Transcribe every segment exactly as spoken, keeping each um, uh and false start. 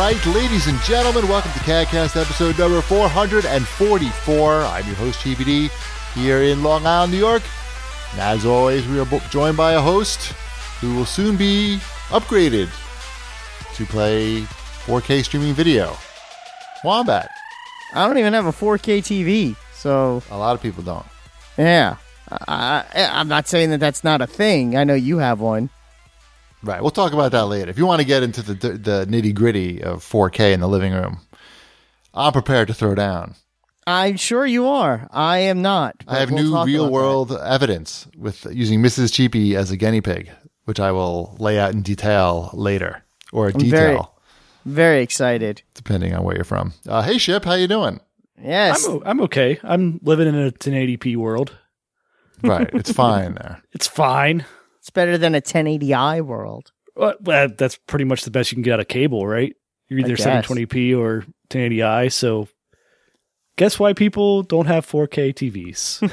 right, ladies and gentlemen, welcome to CADcast episode number four hundred forty-four. I'm your host, G B D, here in Long Island, New York. And as always, we are joined by a host who will soon be upgraded to play four K streaming video. Wombat. I don't even have a four K T V, so... A lot of people don't. Yeah. I, I'm not saying that that's not a thing. I know you have one. Right, we'll talk about that later. If you want to get into the the nitty-gritty of four K in the living room, I'm prepared to throw down. I'm sure you are. I am not. I have we'll new real-world evidence with using Missus Cheapy as a guinea pig, which I will lay out in detail later, or I'm detail. Very, very excited. Depending on where you're from. Uh, hey, Ship, how you doing? Yes. I'm, I'm okay. I'm living in a ten eighty p world. Right, it's fine there. It's fine. It's better than a ten eighty i world. Well, that's pretty much the best you can get out of cable, right? You're either seven twenty p or ten eighty i, so guess why people don't have four K T Vs.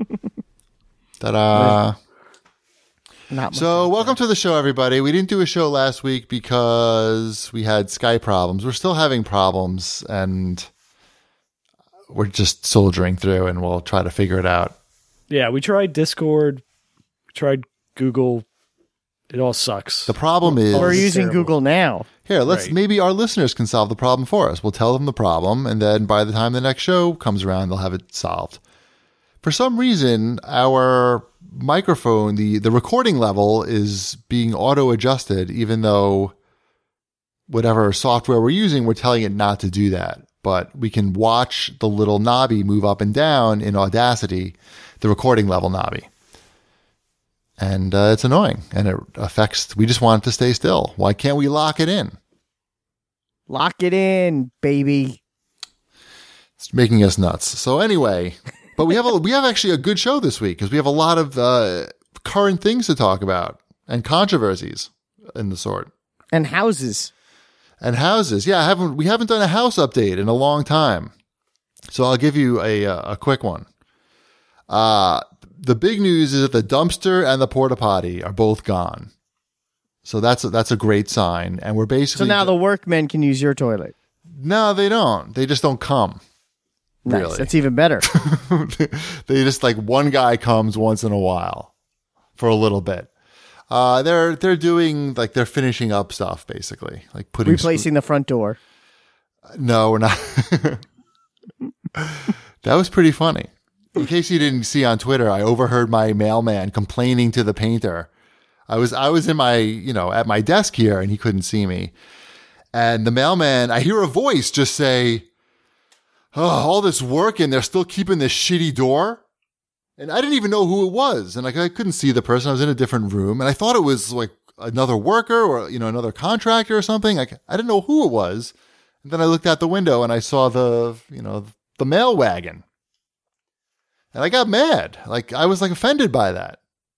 Ta-da. Not So, welcome to the show, everybody. We didn't do a show last week because we had Skype problems. We're still having problems, and we're just soldiering through, and we'll try to figure it out. Yeah, we tried Discord, tried Google. It all sucks. The problem is... We're using terrible. Google now. Here, let's Right. maybe our listeners can solve the problem for us. We'll tell them the problem, and then by the time the next show comes around, they'll have it solved. For some reason, our microphone, the, the recording level is being auto-adjusted, even though whatever software we're using, we're telling it not to do that. But we can watch the little knobby move up and down in Audacity, the recording level knobby. And uh, it's annoying, and it affects... We just want it to stay still. Why can't we lock it in? Lock it in, baby. It's making us nuts. So anyway, but we have a, we have actually a good show this week because we have a lot of uh, current things to talk about and controversies in the sort. And houses. And houses. Yeah, I haven't we haven't done a house update in a long time. So I'll give you a a quick one. Uh the big news is that the dumpster and the porta potty are both gone. So that's a, that's a great sign, and we're basically So now the workmen can use your toilet. No, they don't. They just don't come. Nice. Really. That's even better. They just like one guy comes once in a while for a little bit. Uh, they're they're doing like they're finishing up stuff basically, like putting Replacing the front door. No, we're not. That was pretty funny. In case you didn't see on Twitter, I overheard my mailman complaining to the painter. I was I was in my, you know, at my desk here and he couldn't see me. And the mailman, I hear a voice just say, "Oh, all this work and they're still keeping this shitty door." And I didn't even know who it was. And like I couldn't see the person. I was in a different room and I thought it was like another worker or, you know, another contractor or something. Like I didn't know who it was. And then I looked out the window and I saw the, you know, the mail wagon. And I got mad. Like, I was like offended by that.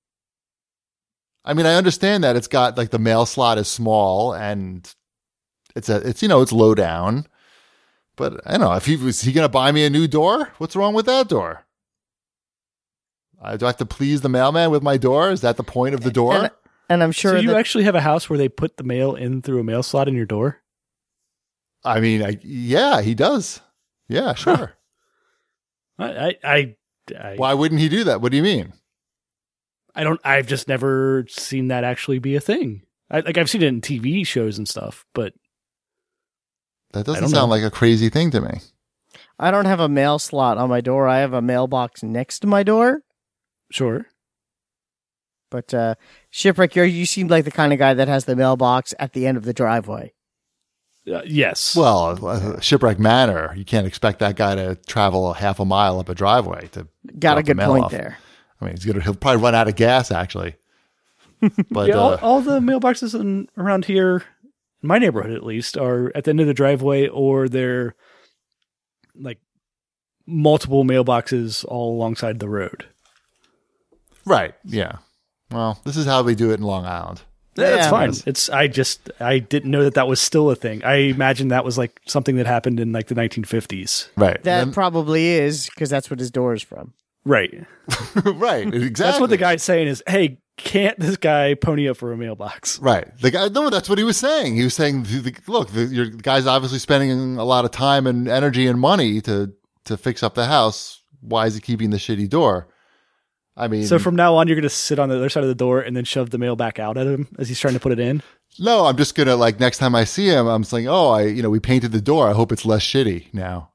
I mean, I understand that it's got like the mail slot is small and it's a, it's, you know, it's low down. But I don't know if he was he going to buy me a new door? What's wrong with that door? I, do I have to please the mailman with my door? Is that the point of the door? And, and I'm sure So you that actually have a house where they put the mail in through a mail slot in your door? I mean, I, yeah, he does. Yeah, sure. I, I, I, I, Why wouldn't he do that? What do you mean? I don't. I've just never seen that actually be a thing. I, like I've seen it in T V shows and stuff, but That I doesn't don't sound know. like a crazy thing to me. I don't have a mail slot on my door. I have a mailbox next to my door. sure. But uh, Shipwreck, you you seem like the kind of guy that has the mailbox at the end of the driveway. Uh, yes. Well, uh, Shipwreck Manor, you can't expect that guy to travel a half a mile up a driveway to Got drop a the good mail point off. there. I mean, he's gonna he'll probably run out of gas actually. But yeah, all, uh, all the mailboxes in, around here, in my neighborhood at least, are at the end of the driveway, or they're like multiple mailboxes all alongside the road. right, yeah. Well, this is how we do it in Long Island. Yeah, that's Yeah. fine. It's I just I didn't know that that was still a thing. I imagine that was like something that happened in like the nineteen fifties. Right. That And- probably is, because that's what his door is from. Right. right. Exactly. That's what the guy's saying is, hey, can't this guy pony up for a mailbox? Right. The guy, no, that's what he was saying. He was saying, the, the, look, the, your guy's obviously spending a lot of time and energy and money to, to fix up the house. Why is he keeping the shitty door? I mean, so from now on, you're going to sit on the other side of the door and then shove the mail back out at him as he's trying to put it in? No, I'm just going to, like, next time I see him, I'm saying, oh, I, you know, we painted the door. I hope it's less shitty now.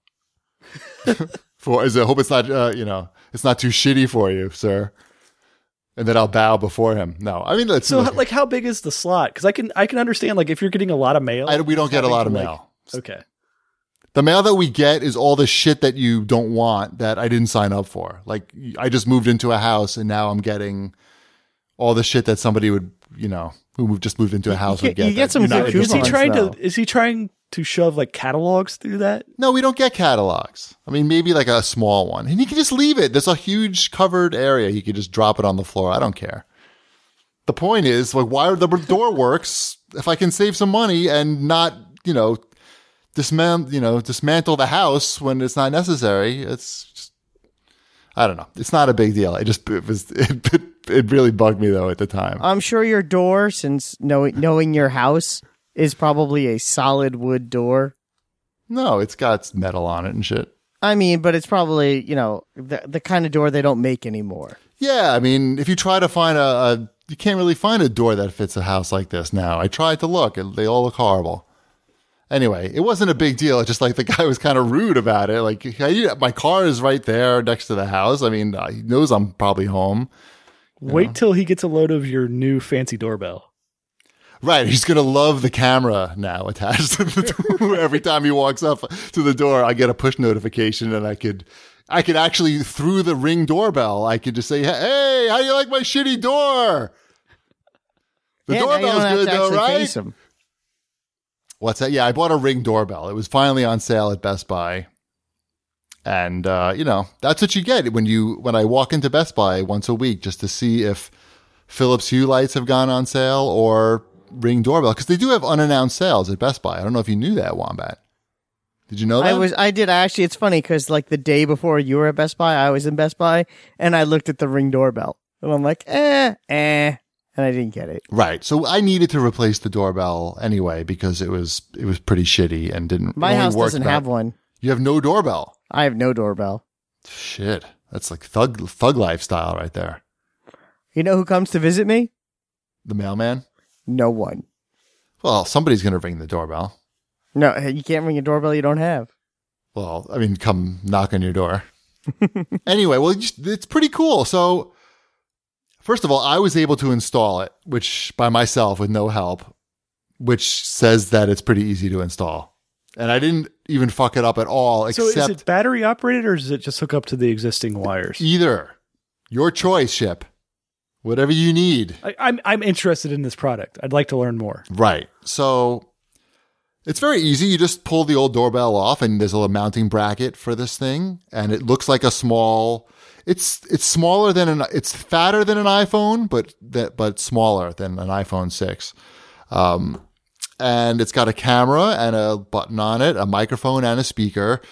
for, is I hope it's not, uh, you know, it's not too shitty for you, sir. And then I'll bow before him. No, I mean, let's so look. like, how big is the slot? Because I can, I can understand, like, if you're getting a lot of mail. I, we don't get a lot of like, mail. Okay. The mail that we get is all the shit that you don't want that I didn't sign up for. Like, I just moved into a house and now I'm getting all the shit that somebody would, you know, who just moved into a house you would get, get. you get some that good you're not Is he coupons, trying though. to, is he trying to shove like catalogs through that? No, we don't get catalogs. I mean, maybe like a small one. And you can just leave it. There's a huge covered area. You can just drop it on the floor. I don't care. The point is, like, why the door works if I can save some money and not, you know, dismantle, you know, dismantle the house when it's not necessary. It's just, I don't know. It's not a big deal. It just, it was, it, it, it really bugged me though at the time. I'm sure your door, since knowing knowing your house, is probably a solid wood door. No, it's got metal on it and shit. I mean, but it's probably, you know, the the kind of door they don't make anymore. Yeah, I mean, if you try to find a, a you can't really find a door that fits a house like this now. I tried to look, and they all look horrible. Anyway, it wasn't a big deal. It's just like the guy was kind of rude about it. Like, I, my car is right there next to the house. I mean, he knows I'm probably home. Wait know? till he gets a load of your new fancy doorbell. Right. He's going to love the camera now attached to the door. Every time he walks up to the door, I get a push notification and I could, I could actually, through the Ring doorbell, I could just say, hey, how do you like my shitty door? The yeah, now you doorbell's don't have good to though, actually right? face 'em. What's that? Yeah, I bought a Ring doorbell. It was finally on sale at Best Buy. And, uh, you know, that's what you get when you, when I walk into Best Buy once a week just to see if Philips Hue lights have gone on sale or Ring doorbell. Because they do have unannounced sales at Best Buy. I don't know if you knew that, Wombat. Did you know that? I was, I did actually. It's funny because like the day before you were at Best Buy, I was in Best Buy and I looked at the Ring doorbell and I'm like, eh, eh. And I didn't get it. Right. So I needed to replace the doorbell anyway because it was it was pretty shitty and didn't. My it only house worked doesn't about- have one. You have no doorbell. I have no doorbell. Shit. That's like thug thug lifestyle right there. You know who comes to visit me? The mailman. No one. Well, somebody's going to ring the doorbell. No, you can't ring a doorbell you don't have. Well, I mean, come knock on your door. Anyway, well, it's pretty cool. So, first of all, I was able to install it, which by myself with no help, which says that it's pretty easy to install. And I didn't even fuck it up at all, So except is it battery operated or does it just hook up to the existing wires? either. Your choice, Ship. Whatever you need. I, I'm I'm interested in this product. I'd like to learn more. Right. So it's very easy. You just pull the old doorbell off and there's a little mounting bracket for this thing. And it looks like a small, it's, it's smaller than an, it's fatter than an iPhone, but that, but smaller than an iPhone six. Um, and it's got a camera and a button on it, a microphone and a speaker.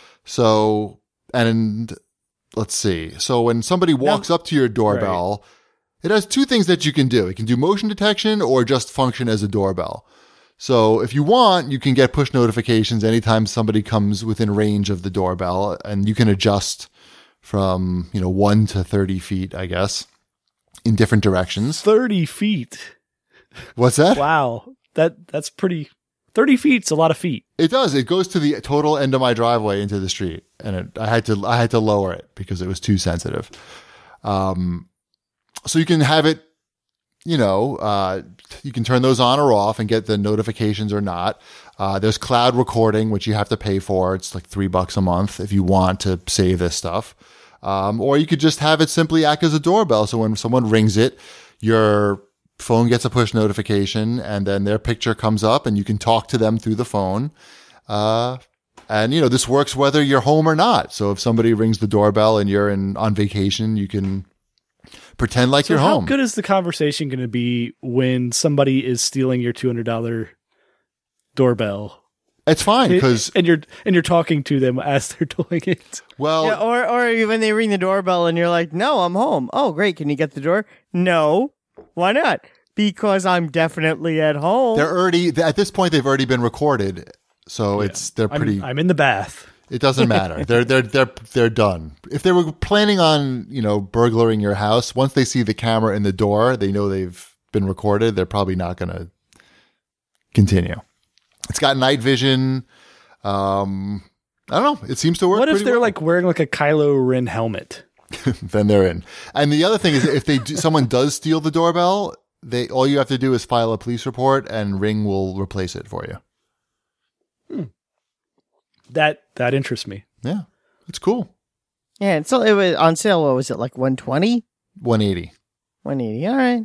So, and let's see. So when somebody walks up to your doorbell, it has two things that you can do. It can do motion detection or just function as a doorbell. So if you want, you can get push notifications anytime somebody comes within range of the doorbell, and you can adjust from, you know, one to thirty feet, I guess, in different directions. thirty feet. What's that? Wow. That that's pretty. thirty feet's a lot of feet. It does. It goes to the total end of my driveway into the street, and it, I had to I had to lower it because it was too sensitive. Um, so you can have it, you know, uh, you can turn those on or off and get the notifications or not. Uh, there's cloud recording, which you have to pay for. It's like three bucks a month if you want to save this stuff. Um, or you could just have it simply act as a doorbell. So when someone rings it, your phone gets a push notification and then their picture comes up and you can talk to them through the phone. Uh, and you know, this works whether you're home or not. So if somebody rings the doorbell and you're in on vacation, you can pretend like So you're how home. good is the conversation going to be when somebody is stealing your two hundred dollars doorbell? It's fine because, and you're and you're talking to them as they're doing it. well, Yeah, or or when they ring the doorbell and you're like, "No, I'm home." Oh, great. Can you get the door? No. Why not? Because I'm definitely at home. They're already at this point. They've already been recorded, so yeah. it's they're pretty. I'm, I'm in the bath. It doesn't matter. they're they're they're they're done. If they were planning on you know burglaring your house, once they see the camera in the door, they know they've been recorded. They're probably not going to continue. It's got night vision. Um, I don't know. It seems to work. What if they're well. like wearing like a Kylo Ren helmet? Then they're in. And the other thing is, if they do, someone does steal the doorbell. They all you have to do is file a police report, and Ring will replace it for you. Hmm. That that interests me. Yeah, it's cool. Yeah, and so it was on sale. What was it, like one twenty? one eighty. one eighty. All right.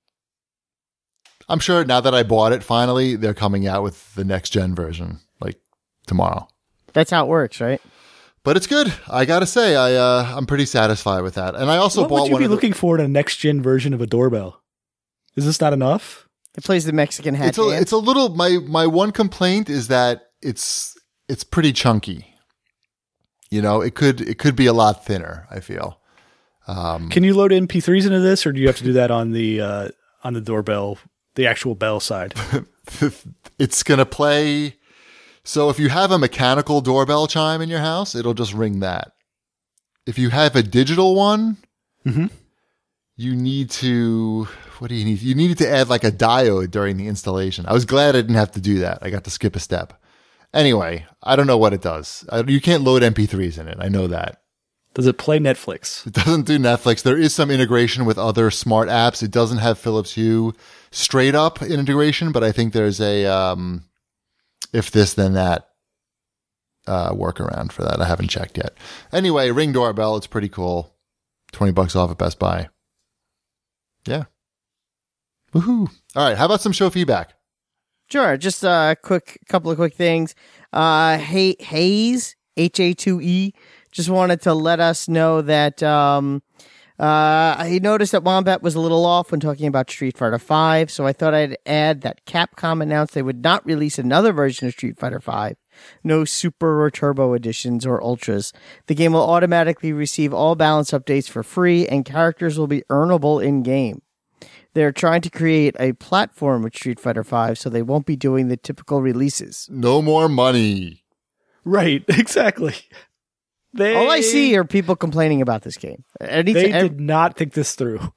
I'm sure now that I bought it, finally they're coming out with the next gen version, like tomorrow. That's how it works, right? But it's good. I gotta say, I uh, I'm pretty satisfied with that. And I also what bought would you one. be of the- looking for in a next gen version of a doorbell? Is this not enough? It plays the Mexican hat. It's a, it's a little. My my one complaint is that it's it's pretty chunky. You know, it could it could be a lot thinner. I feel. Um, Can you load M P threes into this, or do you have to do that on the uh, on the doorbell, the actual bell side? It's gonna play. So if you have a mechanical doorbell chime in your house, it'll just ring that. If you have a digital one, mm-hmm. you need to. What do you need? You needed to add like a diode during the installation. I was glad I didn't have to do that. I got to skip a step. Anyway, I don't know what it does. I, you can't load M P threes in it. I know that. Does it play Netflix? It doesn't do Netflix. There is some integration with other smart apps. It doesn't have Philips Hue straight up integration, but I think there's a um, if this then that uh, workaround for that. I haven't checked yet. Anyway, Ring doorbell. It's pretty cool. twenty bucks off at Best Buy. Yeah. Woohoo. All right. How about some show feedback? Sure. Just a quick couple of quick things. Uh, hey, Hayes, H A two E, just wanted to let us know that um, uh, he noticed that Wombat was a little off when talking about Street Fighter five, so I thought I'd add that Capcom announced they would not release another version of Street Fighter five. No Super or Turbo editions or Ultras. The game will automatically receive all balance updates for free, and characters will be earnable in-game. They're trying to create a platform with Street Fighter five, so they won't be doing the typical releases. No more money. Right, exactly. They, All I see are people complaining about this game. Any they t- ev- did not think this through.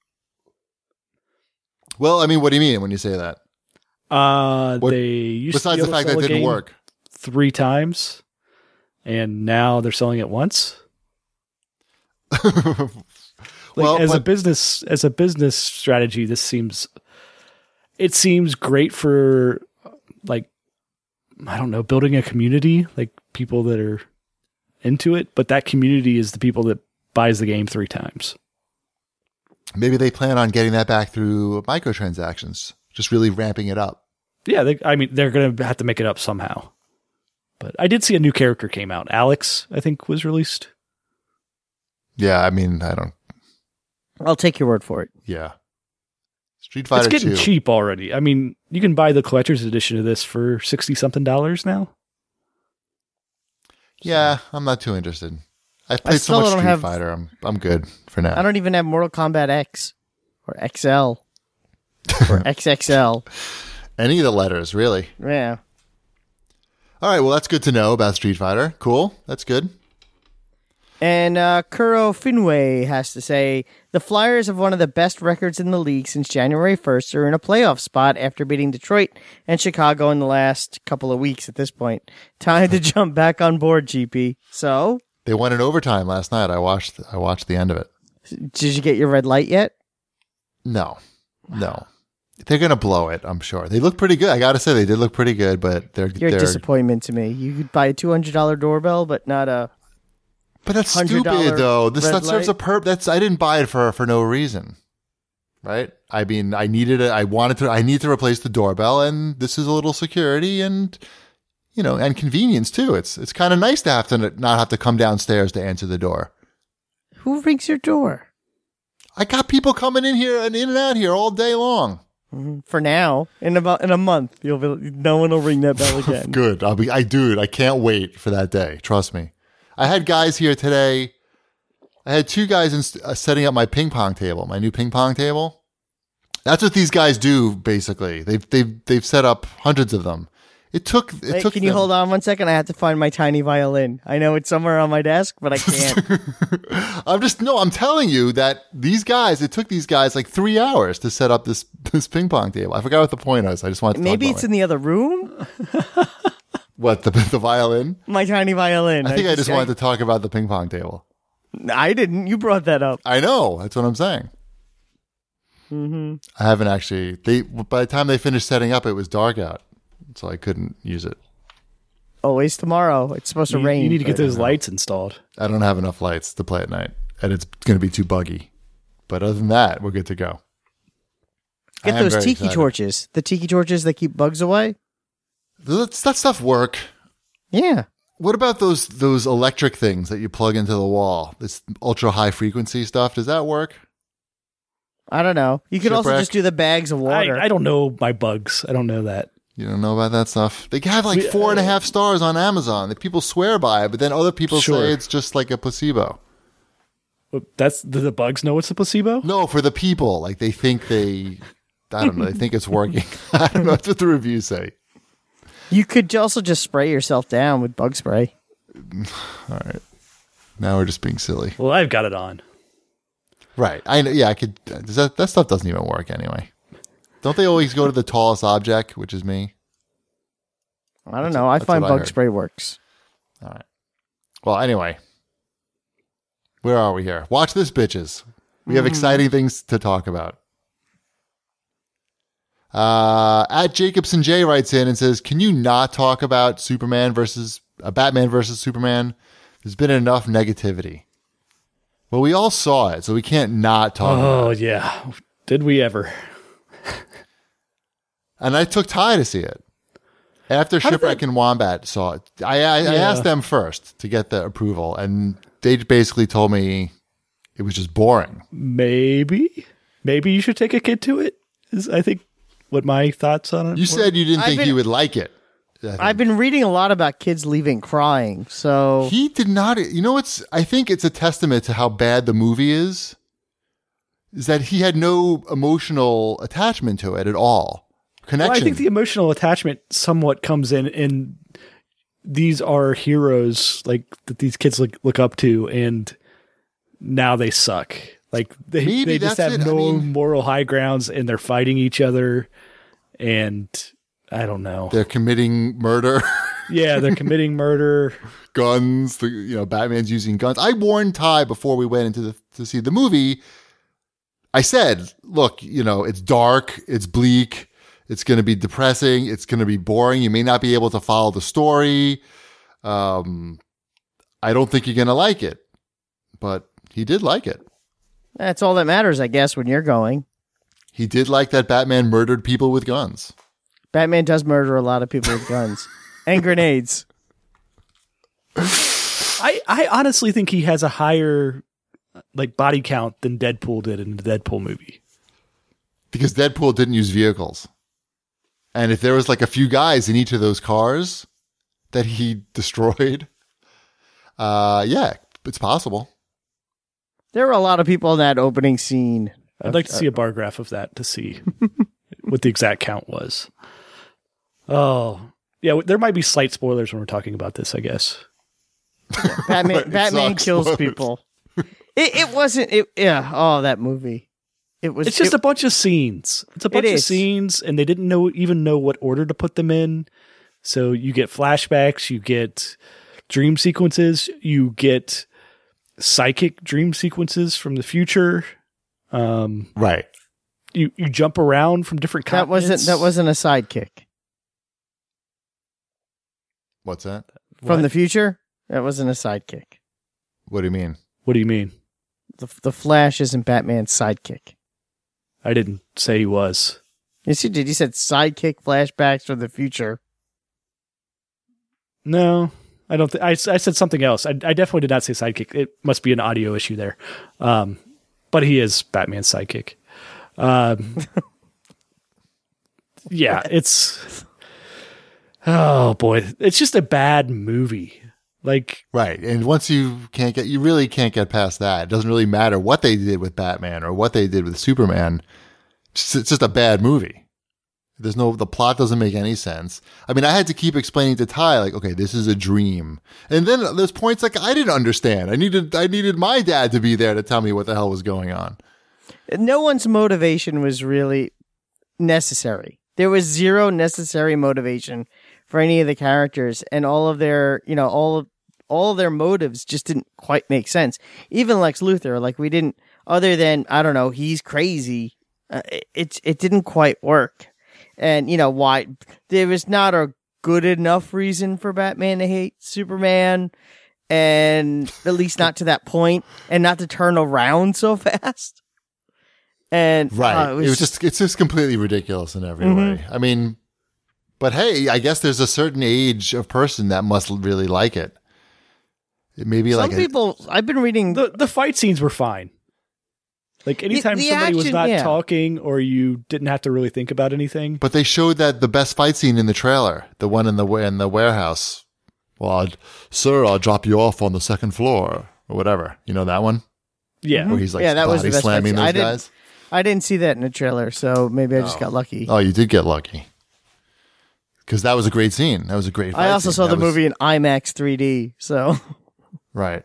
Well, I mean, what do you mean when you say that? Uh, What- they used Besides to the be able fact to that sell it a didn't game work. three times, and now they're selling it once. Like, Well, as a but- business as a business strategy, this seems it seems great for like I don't know, building a community, like people that are into it, but that community is the people that buys the game three times. Maybe they plan on getting that back through microtransactions, just really ramping it up. Yeah, they, I mean, they're going to have to make it up somehow. But I did see a new character came out. Alex, I think, was released. Yeah, I mean, I don't. I'll take your word for it. Yeah. Street Fighter It's getting two. cheap already. I mean, you can buy the collector's edition of this for sixty something dollars now. Yeah, I'm not too interested. I played so still much don't Street have- Fighter. I'm I'm good for now. I don't even have Mortal Kombat X or X L or X X L. Any of the letters, really. Yeah. All right, well, that's good to know about Street Fighter. Cool. That's good. And uh, Kuro Finway has to say, the Flyers have one of the best records in the league since January first. Are in a playoff spot after beating Detroit and Chicago in the last couple of weeks at this point. Time to jump back on board, G P. So, They won in overtime last night. I watched I watched the end of it. did you get your red light yet? No. No. They're going to blow it, I'm sure. They look pretty good. I got to say, they did look pretty good, but they're... You're they're a disappointment to me. You could buy a two hundred dollars doorbell, but not a... But that's one hundred dollars stupid, though. This red that serves a light. perp. That's I didn't buy it for for no reason, right? I mean, I needed it. I wanted to. I need to replace the doorbell, and this is a little security and you know and convenience too. It's it's kind of nice to have to not have to come downstairs to answer the door. Who rings your door? I got people coming in here and in and out here all day long. For now, in about in a month, you'll be, no one will ring that bell again. Good. I'll be. I dude. I can't wait for that day. Trust me. I had guys here today. I had two guys in, uh, setting up my ping pong table, my new ping pong table. That's what these guys do. Basically, they've they've they've set up hundreds of them. It took. It Wait, took. can you them- hold on one second? I have to find my tiny violin. I know it's somewhere on my desk, but I can't. I'm just no. I'm telling you that these guys. It took these guys like three hours to set up this this ping pong table. I forgot what the point was. I just wanted to Maybe talk it's about in the other room. it. What the the violin. My tiny violin. I think I just wanted to talk about the ping pong table. I didn't. You brought that up. I know. That's what I'm saying. Mm-hmm. I haven't actually. They by the time they finished setting up, it was dark out, so I couldn't use it. Always tomorrow. It's supposed to You, rain. you need to get but- those lights installed. I don't have enough lights to play at night, and it's going to be too buggy. But other than that, we're good to go. I Get am those very tiki excited. torches. The tiki torches that keep bugs away. Does that stuff work? Yeah. What about those those electric things that you plug into the wall? This ultra high frequency stuff. Does that work? I don't know. You could also Shipwreck. just do the bags of water. I, I don't know my bugs. I don't know that. You don't know about that stuff. They have like We- four and a half stars on Amazon that people swear by, but then other people Sure. say it's just like a placebo. But That's do the bugs know it's a placebo? No, for the people, like they think they, I don't know, they think it's working. I don't know. That's what the reviews say. You could also just spray yourself down with bug spray. All right, now we're just being silly. Well, I've got it on. Right. I know. Yeah, I could. Does that that stuff doesn't even work anyway. Don't they always go to the tallest object, which is me? I don't know. I that's find what I bug heard. spray works. All right. Well, anyway, where are we here? Watch this, bitches. We have exciting things to talk about. Uh, at Jacobson J writes in and says, "Can you not talk about Superman versus uh, Batman versus Superman? There's been enough negativity." Well, we all saw it, so we can't not talk about Oh it. yeah, did we ever? And I took Ty to see it. After How did Shipwreck that- and Wombat saw it, I, I, I Yeah. asked them first to get the approval, and they basically told me it was just boring. Maybe, maybe you should take a kid to it. Is I think what my thoughts on it. You were. said you didn't I've think been- he would like it. I think. I've been reading a lot about kids leaving crying. So He did not. You know, it's. I think it's a testament to how bad the movie is. Is that he had no emotional attachment to it at all. Connection. Well, I think the emotional attachment somewhat comes in, and these are heroes like that these kids look look up to, and now they suck. Like they Maybe they just that's have it. I no mean- moral high grounds, and they're fighting each other, and I don't know. They're committing murder, Yeah, they're committing murder. guns. The, you know, Batman's using guns. I warned Ty before we went into the to see the movie. I said, "Look, you know, it's dark, it's bleak, it's going to be depressing, it's going to be boring. You may not be able to follow the story. Um, I don't think you're going to like it." But he did like it. that's all that matters, I guess, when you're going. He did like that Batman murdered people with guns. Batman does murder a lot of people with guns and grenades. I I honestly think he has a higher like body count than Deadpool did in the Deadpool movie. Because Deadpool didn't use vehicles. And if there was like a few guys in each of those cars that he destroyed, uh, yeah, it's possible. There were a lot of people in that opening scene. I'd like to see a bar graph of that to see what the exact count was. Oh, yeah, there might be slight spoilers when we're talking about this, I guess. Batman, It Batman sucks. kills people. It, it wasn't. It yeah. Oh, that movie. It was. It's just it- a bunch of scenes. It's a bunch of is. scenes, and they didn't know even know what order to put them in. So you get flashbacks, you get dream sequences, you get psychic dream sequences from the future. Um, Right. you you jump around from different that wasn't. continents. That wasn't a sidekick What's that? from What? the future. That wasn't a sidekick. What do you mean? What do you mean? The the Flash isn't Batman's sidekick. I didn't say he was. Yes, you did. You said sidekick flashbacks from the future. No, I don't think I, s- I said something else. I, I definitely did not say sidekick. It must be an audio issue there. Um, but he is Batman's sidekick. Um, yeah, it's oh boy, it's just a bad movie. Like Right. And once you can't get, you really can't get past that. It doesn't really matter what they did with Batman or what they did with Superman. It's it's just a bad movie. There's no, the plot doesn't make any sense. I mean, I had to keep explaining to Ty, like, okay, this is a dream. And then there's points like I didn't understand. I needed, I needed my dad to be there to tell me what the hell was going on. No one's motivation was really necessary. There was zero necessary motivation for any of the characters, and all of their, you know, all of, all of their motives just didn't quite make sense. Even Lex Luthor, like we didn't, other than, I don't know, he's crazy. Uh, it, it didn't quite work. And, you know, why there was not a good enough reason for Batman to hate Superman, and at least not to that point, and not to turn around so fast. And right. uh, it, was, it was just, it's just completely ridiculous in every mm-hmm. way. I mean, but hey, I guess there's a certain age of person that must really like it. It may be some like people, a, I've been reading. The, the fight scenes were fine. Like anytime the, the somebody action, was not yeah. talking or you didn't have to really think about anything. but they showed that the best fight scene in the trailer, the one in the in the warehouse. Well, I'd, sir, I'll drop you off on the second floor or whatever. You know that one? Yeah. Where he's like Yeah, that was body the best slamming fight scene. those I didn't- guys. I didn't see that in the trailer, so maybe I just Oh. got lucky. Oh, you did get lucky. Because that was a great scene. That was a great fight I also scene. saw That the was- movie in IMAX three D, so Right.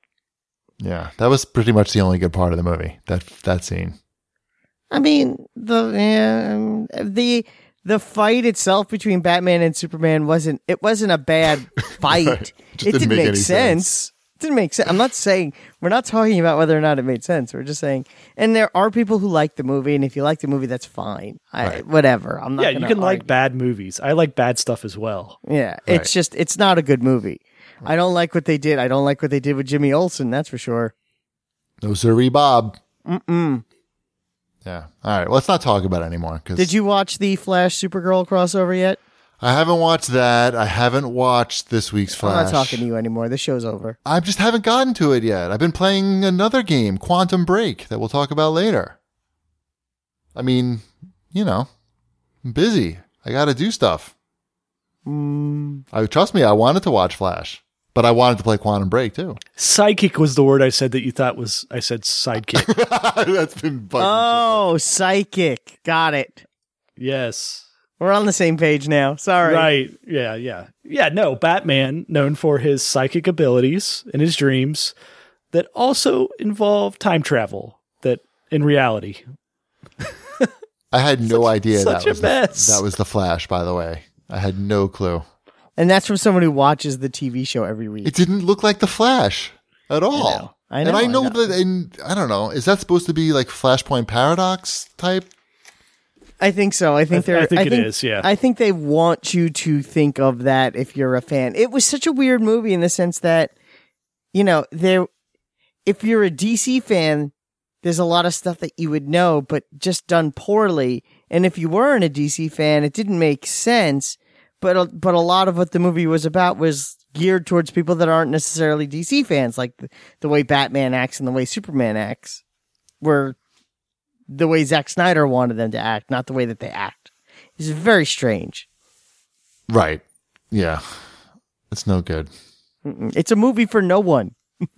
Yeah, that was pretty much the only good part of the movie. That that scene. I mean the um, the the fight itself between Batman and Superman wasn't it wasn't a bad fight. Right. It Just didn't, didn't make make any sense. sense. It didn't make sense. I'm not saying we're not talking about whether or not it made sense. We're just saying, and there are people who like the movie, and if you like the movie, that's fine. I, Right. Whatever. I'm not. Yeah, you gonna can like argue. bad movies. I like bad stuff as well. Yeah, Right. it's just it's not a good movie. I don't like what they did. I don't like what they did with Jimmy Olsen. That's for sure. No sirree, Bob. Mm-mm. Yeah. All right. Well, let's not talk about it anymore. Cause Did you watch the Flash Supergirl crossover yet? I haven't watched that. I haven't watched this week's Flash. I'm not talking to you anymore. The show's over. I just haven't gotten to it yet. I've been playing another game, Quantum Break, that we'll talk about later. I mean, you know, I'm busy. I got to do stuff. Mm. I trust me. I wanted to watch Flash, but I wanted to play Quantum Break too. Sidekick was the word I said that you thought was, I said sidekick. That's been bugging. Oh, psychic. Got it. Yes. We're on the same page now. Sorry. Right. Yeah, yeah. Yeah, no, Batman, known for his psychic abilities in his dreams that also involve time travel, that in reality. I had no idea such that a was mess. The, that was the Flash. By the way, I had no clue. And that's from someone who watches the T V show every week. It didn't look like the Flash at all. know. I know, And I I know, know. that. And I don't know. Is that supposed to be like Flashpoint Paradox type? I think so. I think I th- they're. I think it is, yeah. I think they want you to think of that if you're a fan. It was such a weird movie in the sense that, you know, there. If you're a D C fan, there's a lot of stuff that you would know, but just done poorly. And if you weren't a D C fan, it didn't make sense. But a, but a lot of what the movie was about was geared towards people that aren't necessarily D C fans, like the, the way Batman acts and the way Superman acts, were the way Zack Snyder wanted them to act, not the way that they act. It's very strange. Right. Yeah. It's no good. Mm-mm. It's a movie for no one.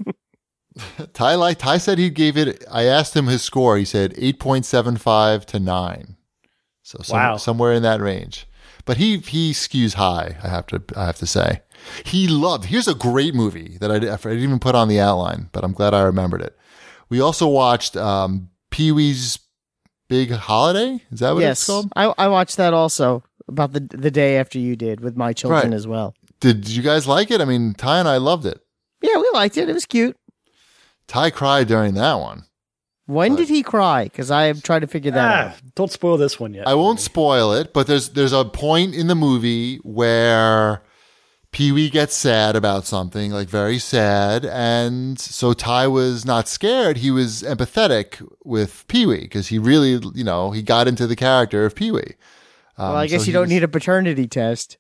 Ty like Ty said he gave it. I asked him his score. He said eight point seven five to nine. So some, Wow. somewhere in that range. But he he skews high. I have to I have to say. He loved. Here's a great movie that I, I didn't even put on the outline, but I'm glad I remembered it. We also watched um, Pee-wee's Big Holiday. Is that what it's Yes, called? I, I watched that also about the the day after you did with my children Right. as well. Did you guys like it? I mean, Ty and I loved it. Yeah, we liked it. It was cute. Ty cried during that one. When But- did he cry? Because I have tried to figure that Ah, out. don't spoil this one yet. I won't spoil it, but there's there's a point in the movie where Pee-wee gets sad about something, like very sad, and so Ty was not scared. He was empathetic with Pee-wee because he really, you know, he got into the character of Pee-wee. Um, Well, I guess so you he don't was- need a paternity test.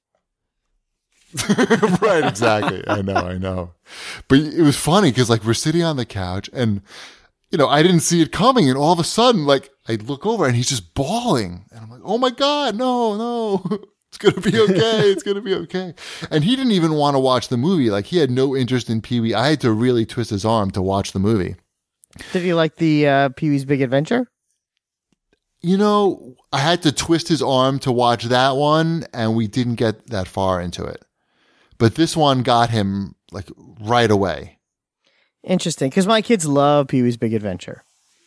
right, exactly. I know, I know. But it was funny because like we're sitting on the couch and you know, I didn't see it coming, and all of a sudden, like I look over and he's just bawling. And I'm like, oh my God, no, no. It's gonna be okay. It's gonna be okay. And he didn't even want to watch the movie. Like he had no interest in Pee-wee. I had to really twist his arm to watch the movie. Did you like the uh, Pee-wee's Big Adventure? You know, I had to twist his arm to watch that one, and we didn't get that far into it. But this one got him like right away. Interesting, because my kids love Pee-wee's Big Adventure.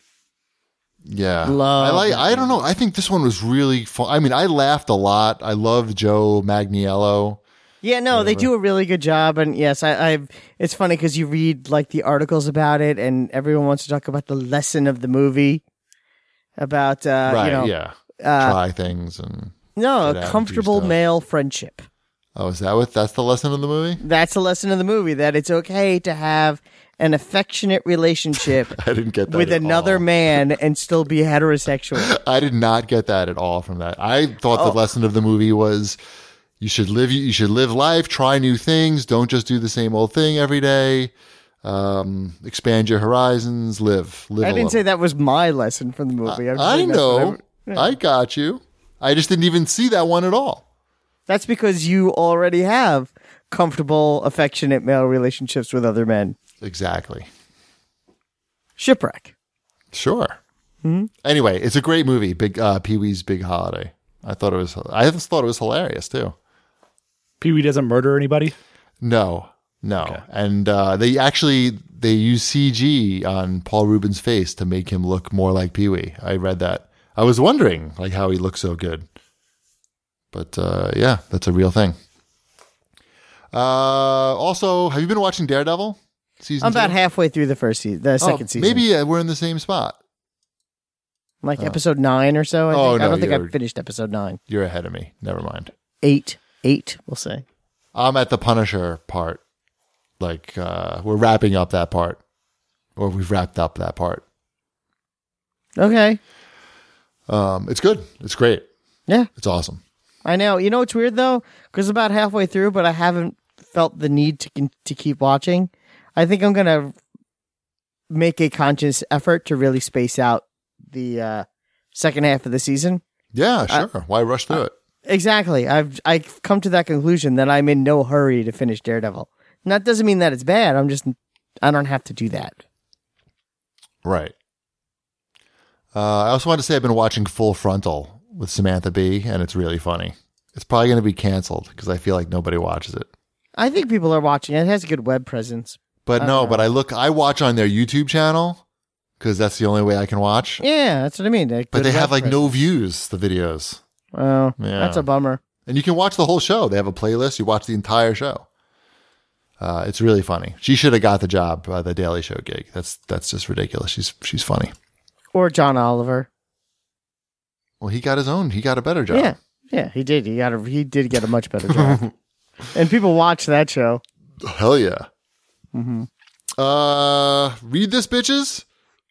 Yeah, Love I like. that I don't know. I think this one was really fun. I mean, I laughed a lot. I loved Joe Magniello. Yeah, no, they do a really good job, and yes, I, I've. It's funny because you read like the articles about it, and everyone wants to talk about the lesson of the movie, about uh, right? you know, yeah, uh, try things and no, get out a and do comfortable stuff. male friendship. Oh, is that what? That's the lesson of the movie? That's the lesson of the movie, that it's okay to have an affectionate relationship I didn't get that with at another all. man and still be heterosexual. I did not get that at all from that. I thought Oh. the lesson of the movie was you should live you should live life, try new things, don't just do the same old thing every day. Um, expand your horizons, live, live. I a didn't say little. that was my lesson from the movie. I'm just I saying that's what know. I got you. I just didn't even see that one at all. That's because you already have comfortable, affectionate male relationships with other men. Exactly. Shipwreck. Sure. Anyway, it's a great movie. Big uh, Pee Wee's Big Holiday. I thought it was. I just thought it was hilarious too. Pee Wee doesn't murder anybody. No, no, and uh, they actually they use C G on Paul Rubin's face to make him look more like Pee Wee. I read that. I was wondering like how he looks so good, but uh, yeah, that's a real thing. Uh, also, have you been watching Daredevil season? I'm about two? halfway through the first season, the second Oh, season. Maybe uh, we're in the same spot. like episode nine or so. I, Oh, think. I no, don't think you're- I've finished episode nine. You're ahead of me. Never mind. Eight, eight. We'll say. I'm at the Punisher part. Like uh, we're wrapping up that part, or we've wrapped up that part. Okay. Um, it's good. It's great. Yeah, It's awesome. I know. You know what's weird though? Because about halfway through, but I haven't felt the need to con- to keep watching. I think I'm gonna make a conscious effort to really space out the uh, second half of the season. Yeah, sure. Why rush through it? Exactly. I've I've come to that conclusion that I'm in no hurry to finish Daredevil. And that doesn't mean that it's bad. I'm just I don't have to do that. Right. Uh, I also want to say I've been watching Full Frontal with Samantha Bee, and it's really funny. It's probably going to be canceled because I feel like nobody watches it. I think people are watching it. It has a good web presence. But I no, don't know. but I look, I watch on their YouTube channel because that's the only way I can watch. Yeah, that's what I mean. A But good they web have like no presence. views, the videos. Oh, Yeah. that's a bummer. And you can watch the whole show. They have a playlist. You watch the entire show. Uh, it's really funny. She should have got the job, uh, the Daily Show gig. That's that's just ridiculous. She's she's funny. Or John Oliver. Well, he got his own. He got a better job. Yeah, yeah, he did. He got a he did get a much better job. And people watch that show. Hell yeah. Mm-hmm. Uh, read this, bitches.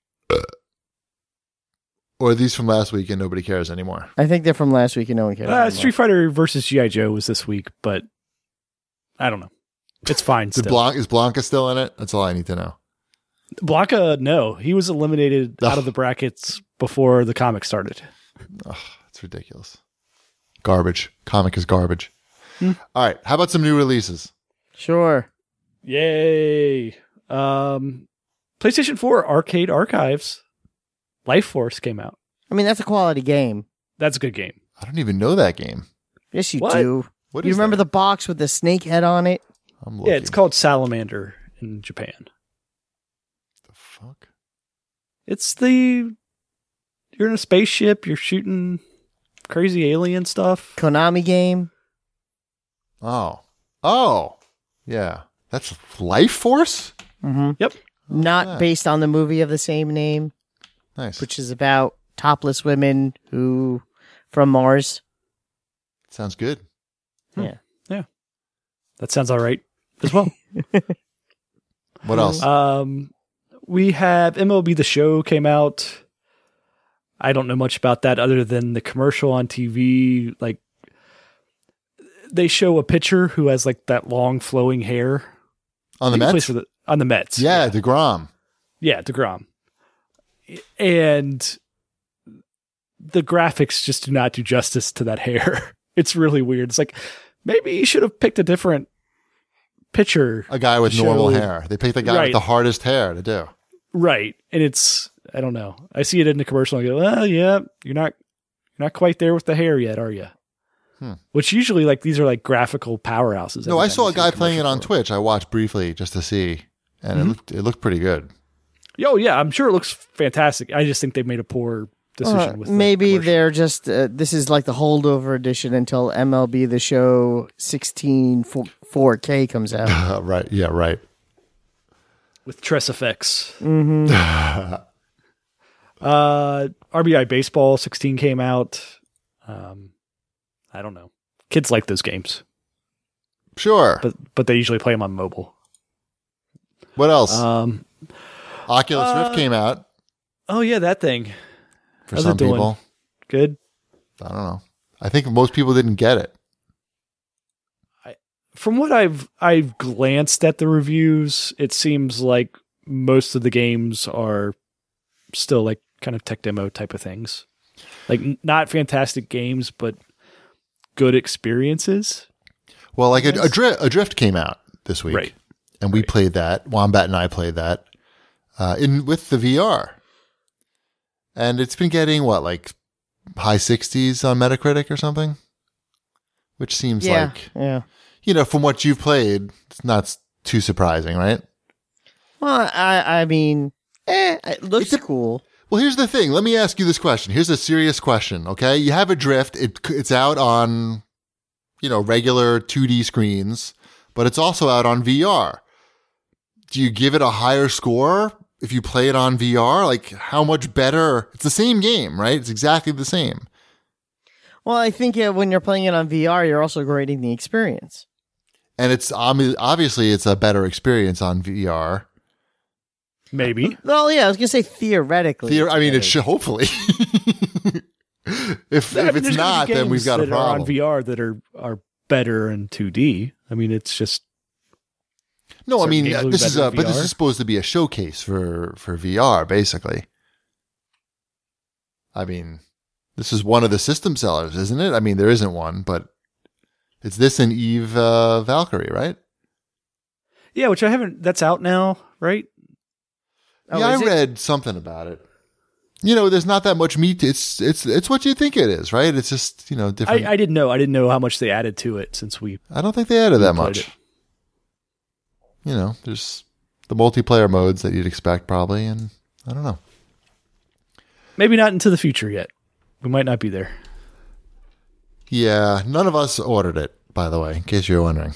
Or are these from last week and nobody cares anymore? I think they're from last week and no one cares. Uh, anymore. Street Fighter versus G I Joe was this week, but I don't know. It's fine. Did Still. Blanc, is Blanca still in it? That's all I need to know. Blanca, no, he was eliminated Ugh. out of the brackets before the comic started. Ugh, it's ridiculous. Garbage. Comic is garbage. Hmm. All right. How about some new releases? Sure. Yay! Um, PlayStation four Arcade Archives, Life Force came out. I mean, that's a quality game. That's a good game. I don't even know that game. Yes, you What? do. What You is remember that? the box with the snake head on it? I'm looking. Yeah, it's called Salamander in Japan. The fuck? It's the you're in a spaceship, you're shooting crazy alien stuff. Konami game. Oh. Oh. Yeah. That's Life Force? Mm-hmm. Yep. Not yeah. based on the movie of the same name, Nice. which is about topless women who from Mars. Sounds good. Yeah. That sounds all right as well. What else? Um, we have M L B The Show came out. I don't know much about that other than the commercial on T V. Like they show a pitcher who has like that long flowing hair On the He plays Mets? for the- on the Mets. Yeah, DeGrom. Yeah, DeGrom. And the graphics just do not do justice to that hair. It's really weird. It's like maybe you should have picked a different pitcher. A guy with to normal show- hair. They picked the guy Right. with the hardest hair to do. Right. And it's I don't know. I see it in the commercial and I go, well, yeah, you're not you're not quite there with the hair yet, are you? Hmm. Which usually like these are like graphical powerhouses. No, every I time saw you a see guy playing it commercial on for Twitch. I watched briefly just to see, and Mm-hmm. it looked it looked pretty good. Oh yeah, I'm sure it looks fantastic. I just think they made a poor decision Uh, with the maybe commercial. they're just uh, this is like the holdover edition until M L B The Show sixteen four K comes out. Uh, right? Yeah, right. with Tress effects. Mm-hmm. uh, R B I Baseball sixteen came out. Um, I don't know. Kids like those games, Sure. but but they usually play them on mobile. What else? Um, Oculus uh, Rift came out oh yeah, that thing. for how's some it doing? people. Good. I don't know. I think most people didn't get it. From what I've I've glanced at the reviews, it seems like most of the games are still like kind of tech demo type of things. Like n- not fantastic games, but good experiences. Well, like a, Adrift, Adrift came out this week, Right. and we Right. played that. Wombat and I played that uh, in with the V R, and it's been getting what like high sixties on Metacritic or something, which seems Yeah, like yeah. you know from what you've played, it's not s- too surprising, right? Well, I I mean, eh, it looks It's a- cool. Well, here's the thing. Let me ask you this question. Here's a serious question. Okay, you have Adrift. It it's out on you know regular two D screens, but it's also out on V R. Do you give it a higher score if you play it on V R? Like, how much better? It's the same game, right? It's exactly the same. Well, I think uh, when you're playing it on V R, you're also grading the experience. And it's obvi- obviously it's a better experience on V R. Maybe. Well, yeah, I was gonna say theoretically. Theor- I mean, it it's should hopefully. if I mean, if it's there's gonna not, be then we've games got a that are on problem. V R that are are better in two D. I mean, it's just No, I certain mean games will be this is better a in but this V R. is supposed to be a showcase for for V R, basically. I mean, this is one of the system sellers, isn't it? I mean, there isn't one, but it's this and Eve uh, Valkyrie, right? yeah, which I haven't. That's out now, right? Oh, yeah, I is it? read something about it. You know, there's not that much meat. It's it's it's what you think it is, right? It's just you know different. I, I didn't know. I didn't know how much they added to it since we. I don't think they added that played much. it. You know, there's the multiplayer modes that you'd expect probably, and I don't know. Maybe not into the future yet. We might not be there. Yeah, none of us ordered it, by the way, in case you're wondering.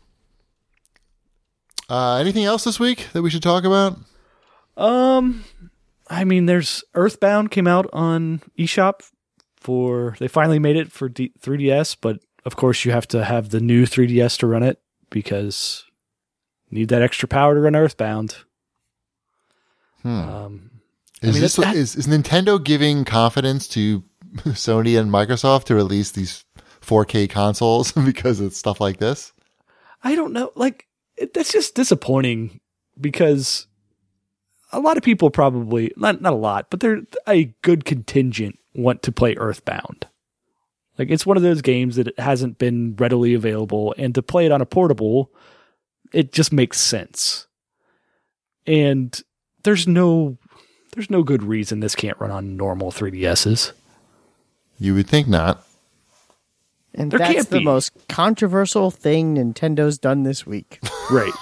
Uh, anything else this week that we should talk about? Um, I mean, there's Earthbound came out on eShop for. They finally made it for D- three D S, but of course you have to have the new three D S to run it because you need that extra power to run Earthbound. Hmm. Um, I Is mean, this that's- is, is Nintendo giving confidence to Sony and Microsoft to release these four K consoles because of stuff like this? I don't know. Like, it, that's just disappointing because a lot of people probably, not, not a lot, but they're a good contingent want to play Earthbound. Like, it's one of those games that it hasn't been readily available, and to play it on a portable, it just makes sense. And there's no, there's no good reason this can't run on normal three D S's. You would think not. And There that's can't the be. most controversial thing Nintendo's done this week. Right.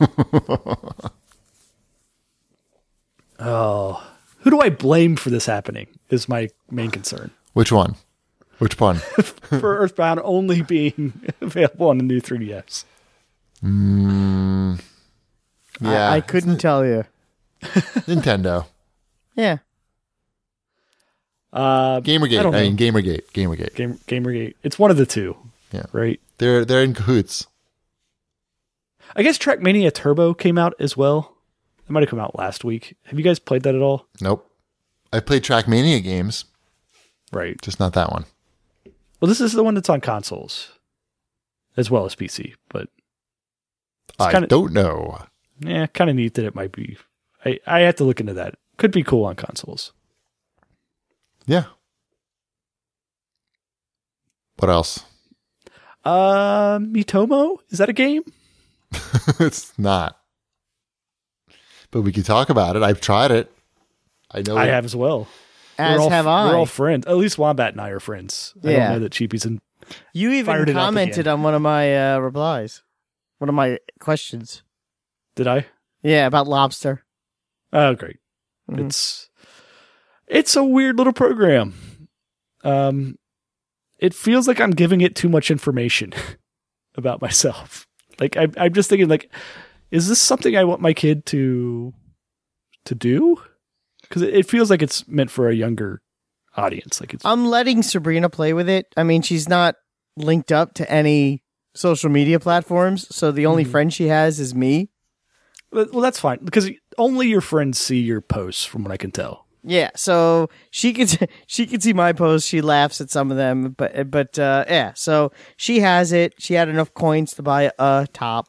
Oh, who do I blame for this happening is my main concern. Which one? Which one? For Earthbound only being available on the new three D S. mm, yeah, I, I couldn't tell you. Nintendo. Yeah. Uh, Gamergate. I I, don't know. mean, Gamergate. Gamergate. Game, Gamergate. It's one of the two. Yeah. Right. They're they're in cahoots. I guess Trackmania Turbo came out as well. It might have come out last week. Have you guys played that at all? Nope. I played Trackmania games, Right. just not that one. Well, this is the one that's on consoles as well as P C, but I kinda- don't know. yeah, kind of neat that it might be. I, I have to look into that. Could be cool on consoles. Yeah. What else? Uh, Mitomo? Is that a game? It's not. But we could talk about it. I've tried it. I know. I that- have as well. As we're all, have I. We're all friends. At least Wombat and I are friends. I Yeah. don't know that Cheapy's in. You even Fired it up commented again. on one of my uh, replies, one of my questions. Did I? Yeah, about lobster. Oh, great. Mhm. It's it's a weird little program. Um, it feels like I'm giving it too much information about myself. Like I, I'm just thinking, like, is this something I want my kid to to do? Because it, it feels like it's meant for a younger audience. Like it's I'm letting Sabrina play with it. I mean, she's not linked up to any social media platforms, so the only Mhm. friend she has is me. well, that's fine because only your friends see your posts, from what I can tell. Yeah, so she can she can see my posts. She laughs at some of them, but but uh, yeah. So she has it. She had enough coins to buy a top,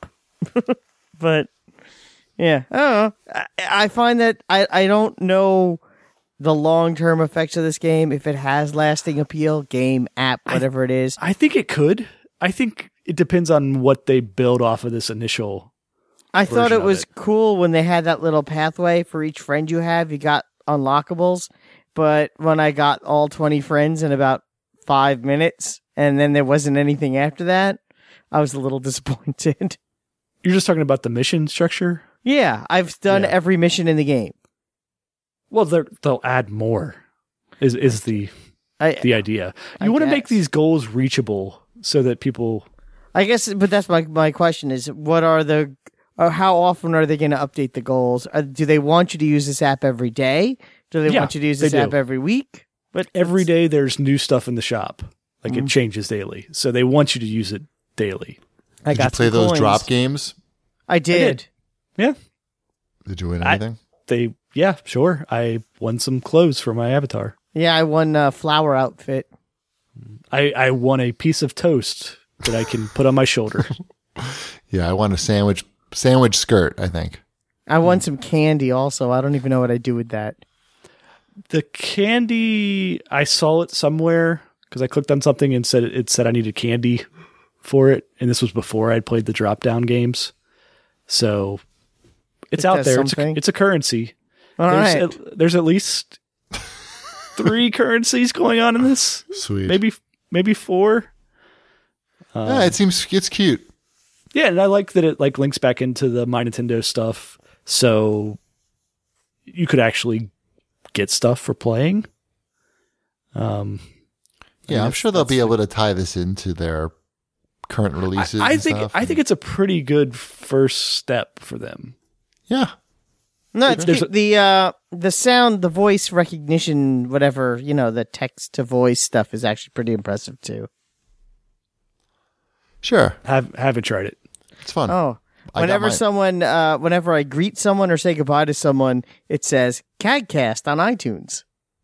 but yeah, I don't know. I, I find that I I don't know the long term effects of this game. If it has lasting appeal, game, app, whatever it is. I think it could. I think it depends on what they build off of this initial. I thought version it of was it. cool when they had that little pathway for each friend you have. You got unlockables, but when I got all twenty friends in about five minutes and then there wasn't anything after that, I was a little disappointed. You're just talking about the mission structure. Yeah, I've done Yeah. every mission in the game. Well, they're- they'll add more. Is is the I the idea? I You want to make guess. these goals reachable so that people. I guess, but that's my my question is, what are the, or how often are they going to update the goals? Uh, do they want you to use this app every day? Do they Yeah, want you to use they this app do. every week? But Every day there's new stuff in the shop. Like Mhm. it changes daily. So they want you to use it daily. I Did got you play some those coins. drop games? I did. did. Yeah. Did you win I- anything? They yeah, sure. I won some clothes for my avatar. Yeah, I won a flower outfit. I, I won a piece of toast that I can put on my shoulder. Yeah, I won a sandwich sandwich skirt. I think. I won some candy also. I don't even know what I do with that. The candy, I saw it somewhere because I clicked on something and said it said I needed candy for it, and this was before I'd played the drop down games. So it's It out does there. It's a, something. it's a currency. All there's, right. at, there's at least three currencies going on in this. Sweet. Maybe maybe four. Um, Yeah, it seems it's cute. Yeah, and I like that it like links back into the My Nintendo stuff, so you could actually get stuff for playing. Um, Yeah, I'm that's- sure they'll be that's- able to tie this into their current releases. I, I and think stuff. I think it's a pretty good first step for them. yeah. No, it's There's cute. a- the uh the sound, the voice recognition, whatever, you know, the text to voice stuff is actually pretty impressive too. Sure, Have haven't tried it. it's fun. Oh. I got Whenever mine. someone uh whenever I greet someone or say goodbye to someone, it says CADcast on iTunes.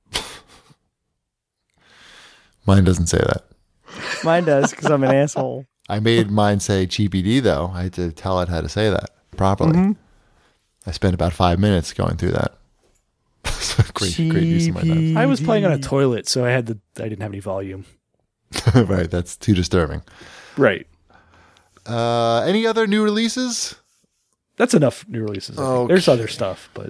Mine doesn't say that. Mine does because I'm an asshole. I made mine say G P D though. I had to tell it how to say that properly. Mhm. I spent about five minutes going through that. great, great use of my time. I was playing on a toilet, so I had the I didn't have any volume. Right, that's too disturbing. Right. Uh, any other new releases? That's enough new releases. I think. Okay. There's other stuff, but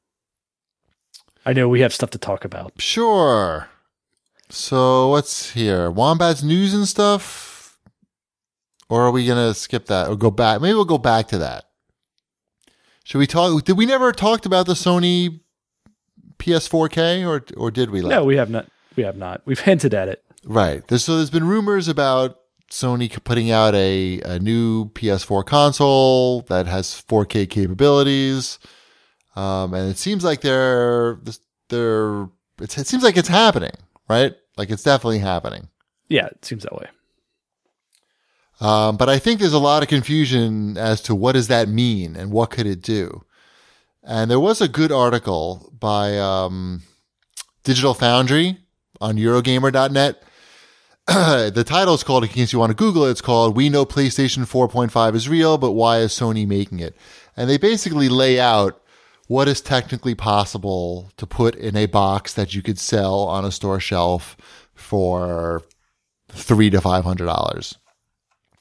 I know we have stuff to talk about. Sure. So what's here? Wombat's news and stuff? Or are we going to skip that or go back? Maybe we'll go back to that. Should we talk? Did we never talked about the Sony P S four K or or did we? No, we have not. We have not. We've hinted at it. Right. There's, so there's been rumors about Sony putting out a, a new P S four console that has four K capabilities. Um, and it seems like they're, they're, it's, it seems like it's happening, right? Like it's definitely happening. Yeah, it seems that way. Um, but I think there's a lot of confusion as to what does that mean and what could it do? And there was a good article by, um, Digital Foundry on Eurogamer dot net. The title is called, in case you want to Google it, it's called We Know PlayStation four point five is Real, but Why is Sony Making It? And they basically lay out what is technically possible to put in a box that you could sell on a store shelf for three to five hundred dollars.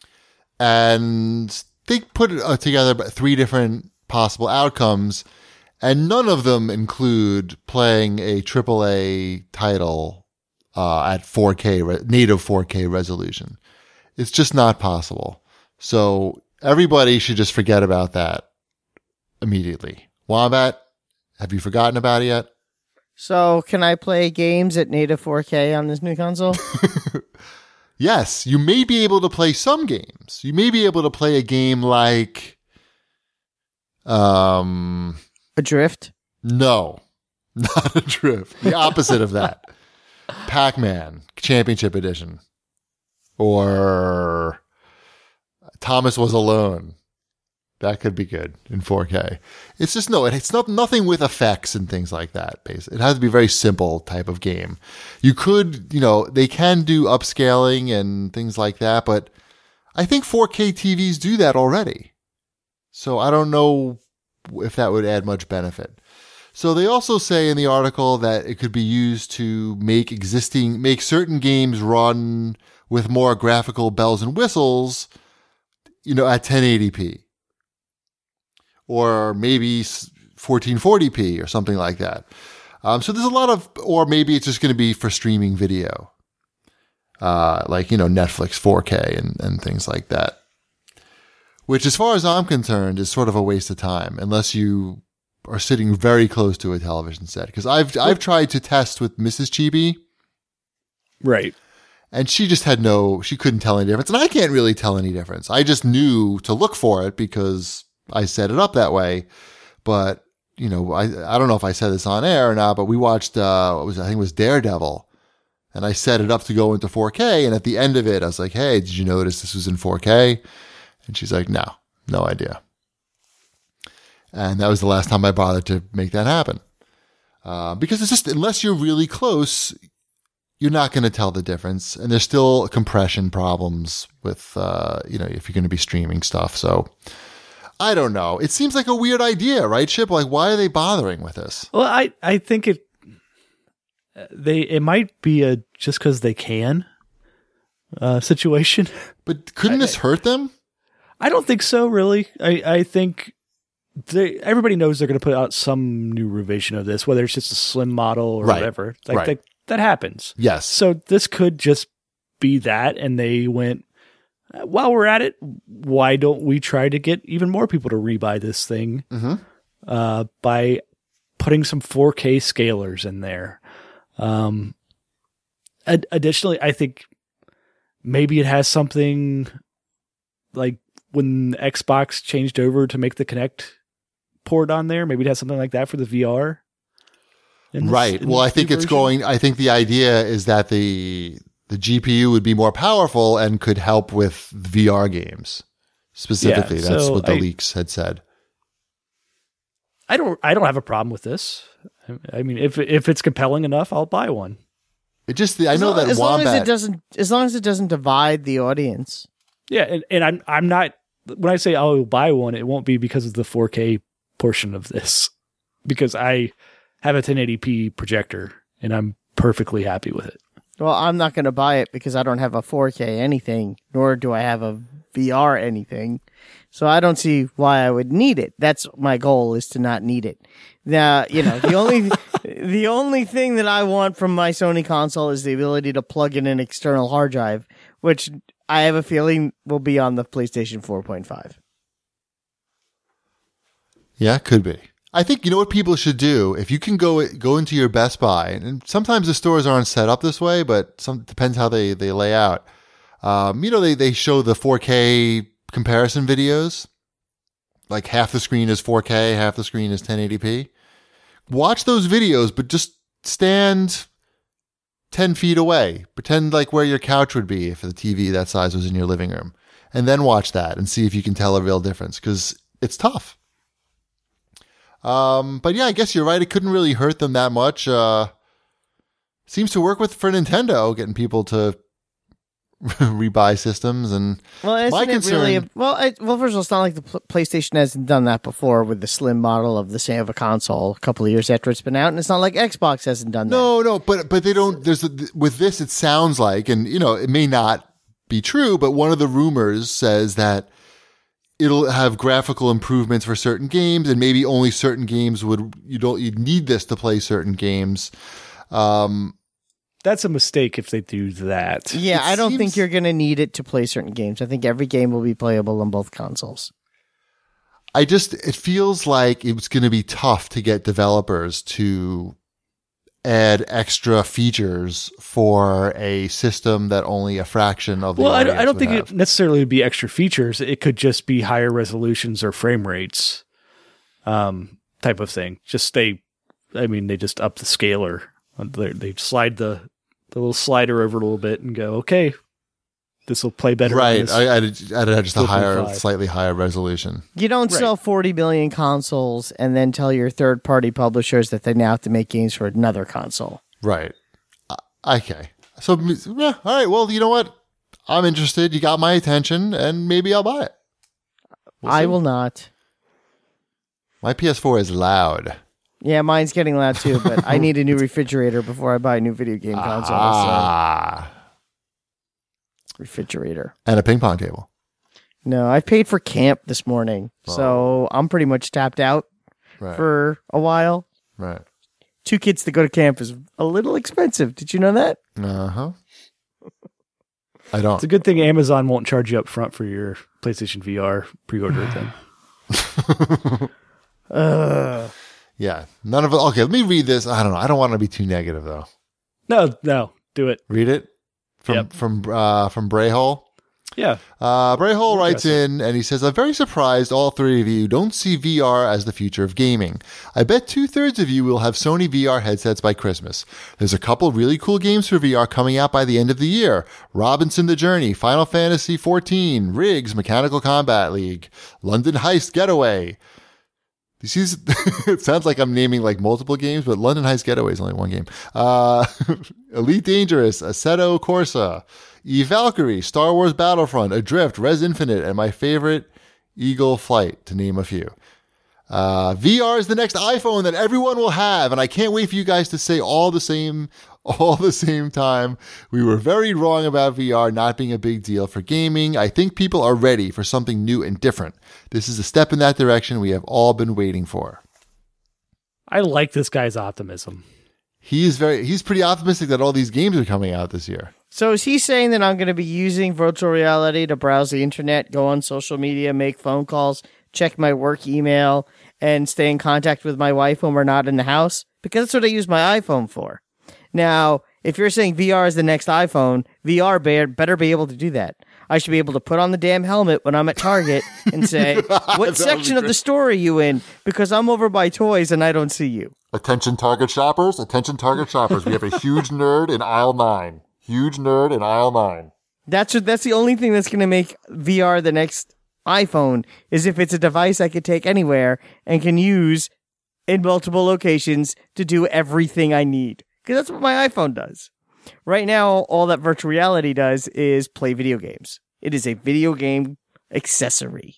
And they put uh, together three different possible outcomes. And none of them include playing a triple A title uh, at four K, re- native four K resolution. It's just not possible. So everybody should just forget about that immediately. Wombat, have you forgotten about it yet? So can I play games at native four K on this new console? Yes, you may be able to play some games. You may be able to play a game like... Um... Adrift? No, not Adrift. The opposite of that. Pac-Man Championship Edition. Or Thomas Was Alone. That could be good in four K. It's just, no, it's not nothing with effects and things like that. Basically. It has to be a very simple type of game. You could, you know, they can do upscaling and things like that, but I think four K T Vs do that already. So I don't know if that would add much benefit. So they also say in the article that it could be used to make existing, make certain games run with more graphical bells and whistles, you know, at ten eighty p. Or maybe fourteen forty p or something like that. Um, so there's a lot of, or maybe it's just going to be for streaming video. Uh, like, you know, Netflix four K and, and things like that. Which, as far as I'm concerned, is sort of a waste of time unless you are sitting very close to a television set. Because I've I've tried to test with Missus Chibi, right, and she just had no, she couldn't tell any difference, and I can't really tell any difference. I just knew to look for it because I set it up that way. But you know, I I don't know if I said this on air or not, but we watched uh, what was it? I think it was Daredevil, and I set it up to go into four K, and at the end of it, I was like, "Hey, did you notice this was in four K?" And she's like, no, no idea. And that was the last time I bothered to make that happen. Uh, because it's just, unless you're really close, you're not going to tell the difference. And there's still compression problems with, uh, you know, if you're going to be streaming stuff. So I don't know. It seems like a weird idea, right, Chip? Like, why are they bothering with this? Well, I, I think it, they, it might be a just because they can uh, situation. But couldn't I, this hurt them? I don't think so, really. I, I think they, everybody knows they're going to put out some new revision of this, whether it's just a slim model or right. whatever. Like right. that, that happens. Yes. So this could just be that, and they went, while we're at it, why don't we try to get even more people to rebuy this thing mm-hmm. uh, by putting some four K scalers in there? Um, ad- additionally, I think maybe it has something like when Xbox changed over to make the Kinect port on there, maybe it has something like that for the V R. This, right. Well, I think it's going, I think the idea is that the the G P U would be more powerful and could help with V R games specifically. Yeah, That's so what the I, leaks had said. I don't I don't have a problem with this. I mean, if if it's compelling enough, I'll buy one. It just I know long, that as Wombat, long as it doesn't as long as it doesn't divide the audience. Yeah, and, and I'm I'm not when I say I'll buy one, it won't be because of the four K portion of this, because I have a ten eighty p projector and I'm perfectly happy with it. Well, I'm not going to buy it because I don't have a four K anything, nor do I have a V R anything. So I don't see why I would need it. That's my goal, is to not need it. Now, you know, the only the only thing that I want from my Sony console is the ability to plug in an external hard drive, which I have a feeling will be on the PlayStation four point five. Yeah, could be. I think, you know what people should do? If you can go go into your Best Buy, and sometimes the stores aren't set up this way, but some depends how they, they lay out. Um, you know, they, they show the four K comparison videos. Like half the screen is four K, half the screen is ten eighty p. Watch those videos, but just stand ten feet away. Pretend like where your couch would be if the T V that size was in your living room. And then watch that and see if you can tell a real difference, because it's tough. Um, but yeah, I guess you're right. It couldn't really hurt them that much. Uh, seems to work with for Nintendo, getting people to rebuy systems. And well, isn't my it concern, really? A, well, it, well, first of all, it's not like the pl- PlayStation hasn't done that before with the slim model of the Sava console a couple of years after it's been out, and it's not like Xbox hasn't done that. No, no, but but they don't. There's a, with this, it sounds like, and you know, it may not be true, but one of the rumors says that it'll have graphical improvements for certain games, and maybe only certain games would you don't you need this to play certain games. Um, That's a mistake if they do that. Yeah, It I don't seems- think you're going to need it to play certain games. I think every game will be playable on both consoles. I just it feels like it's going to be tough to get developers to add extra features for a system that only a fraction of the Well, I, audience I don't would think have. it necessarily would be extra features. It could just be higher resolutions or frame rates, um, type of thing. Just they, I mean, they just up the scaler. They, they slide the the little slider over a little bit and go, okay, this will play better. on Right, this. I, I'd, I'd have just a higher, four point five. slightly higher resolution. You don't Right. sell forty million consoles and then tell your third-party publishers that they now have to make games for another console. Right. Uh, okay. So, yeah, all right. Well, you know what? I'm interested. You got my attention, and maybe I'll buy it. We'll I see. will not. My P S four is loud. Yeah, mine's getting loud too, but I need a new refrigerator before I buy a new video game console. Ah. So refrigerator. And a ping pong table. No, I paid for camp this morning, so I'm pretty much tapped out Right. for a while. right. Two kids to go to camp is a little expensive. Did you know that? Uh huh. I don't. It's a good thing Amazon won't charge you up front for your PlayStation V R pre-order thing. Ugh. Yeah. None of it. Okay, let me read this. I don't know. I don't want to be too negative, though. No, no, do it. Read it from Yep. from uh, from Brayhole. Yeah. Uh, Brayhole writes Interesting. in and he says, I'm very surprised all three of you don't see V R as the future of gaming. I bet two thirds of you will have Sony V R headsets by Christmas. There's a couple really cool games for V R coming out by the end of the year. Robinson the Journey, Final Fantasy fourteen, Riggs, Mechanical Combat League, London Heist Getaway. This is, it sounds like I'm naming like multiple games, but London Heist Getaway is only one game. Uh, Elite Dangerous, Assetto Corsa, E-Valkyrie, Star Wars Battlefront, Adrift, Res Infinite, and my favorite, Eagle Flight, to name a few. Uh, V R is the next iPhone that everyone will have, and I can't wait for you guys to say all the same, all the same time. We were very wrong about V R not being a big deal for gaming. I think people are ready for something new and different. This is a step in that direction we have all been waiting for. I like this guy's optimism. He is very, he's pretty optimistic that all these games are coming out this year. So is he saying that I'm going to be using virtual reality to browse the internet, go on social media, make phone calls, check my work email, and stay in contact with my wife when we're not in the house? Because that's what I use my iPhone for. Now, if you're saying V R is the next iPhone, V R be- better be able to do that. I should be able to put on the damn helmet when I'm at Target and say, what section of the store are you in? Because I'm over by toys and I don't see you. Attention Target shoppers, attention Target shoppers. We have a huge nerd in aisle nine. Huge nerd in aisle nine. That's what, that's the only thing that's going to make V R the next iPhone, is if it's a device I could take anywhere and can use in multiple locations to do everything I need. Because that's what my iPhone does. Right now, all that virtual reality does is play video games. It is a video game accessory.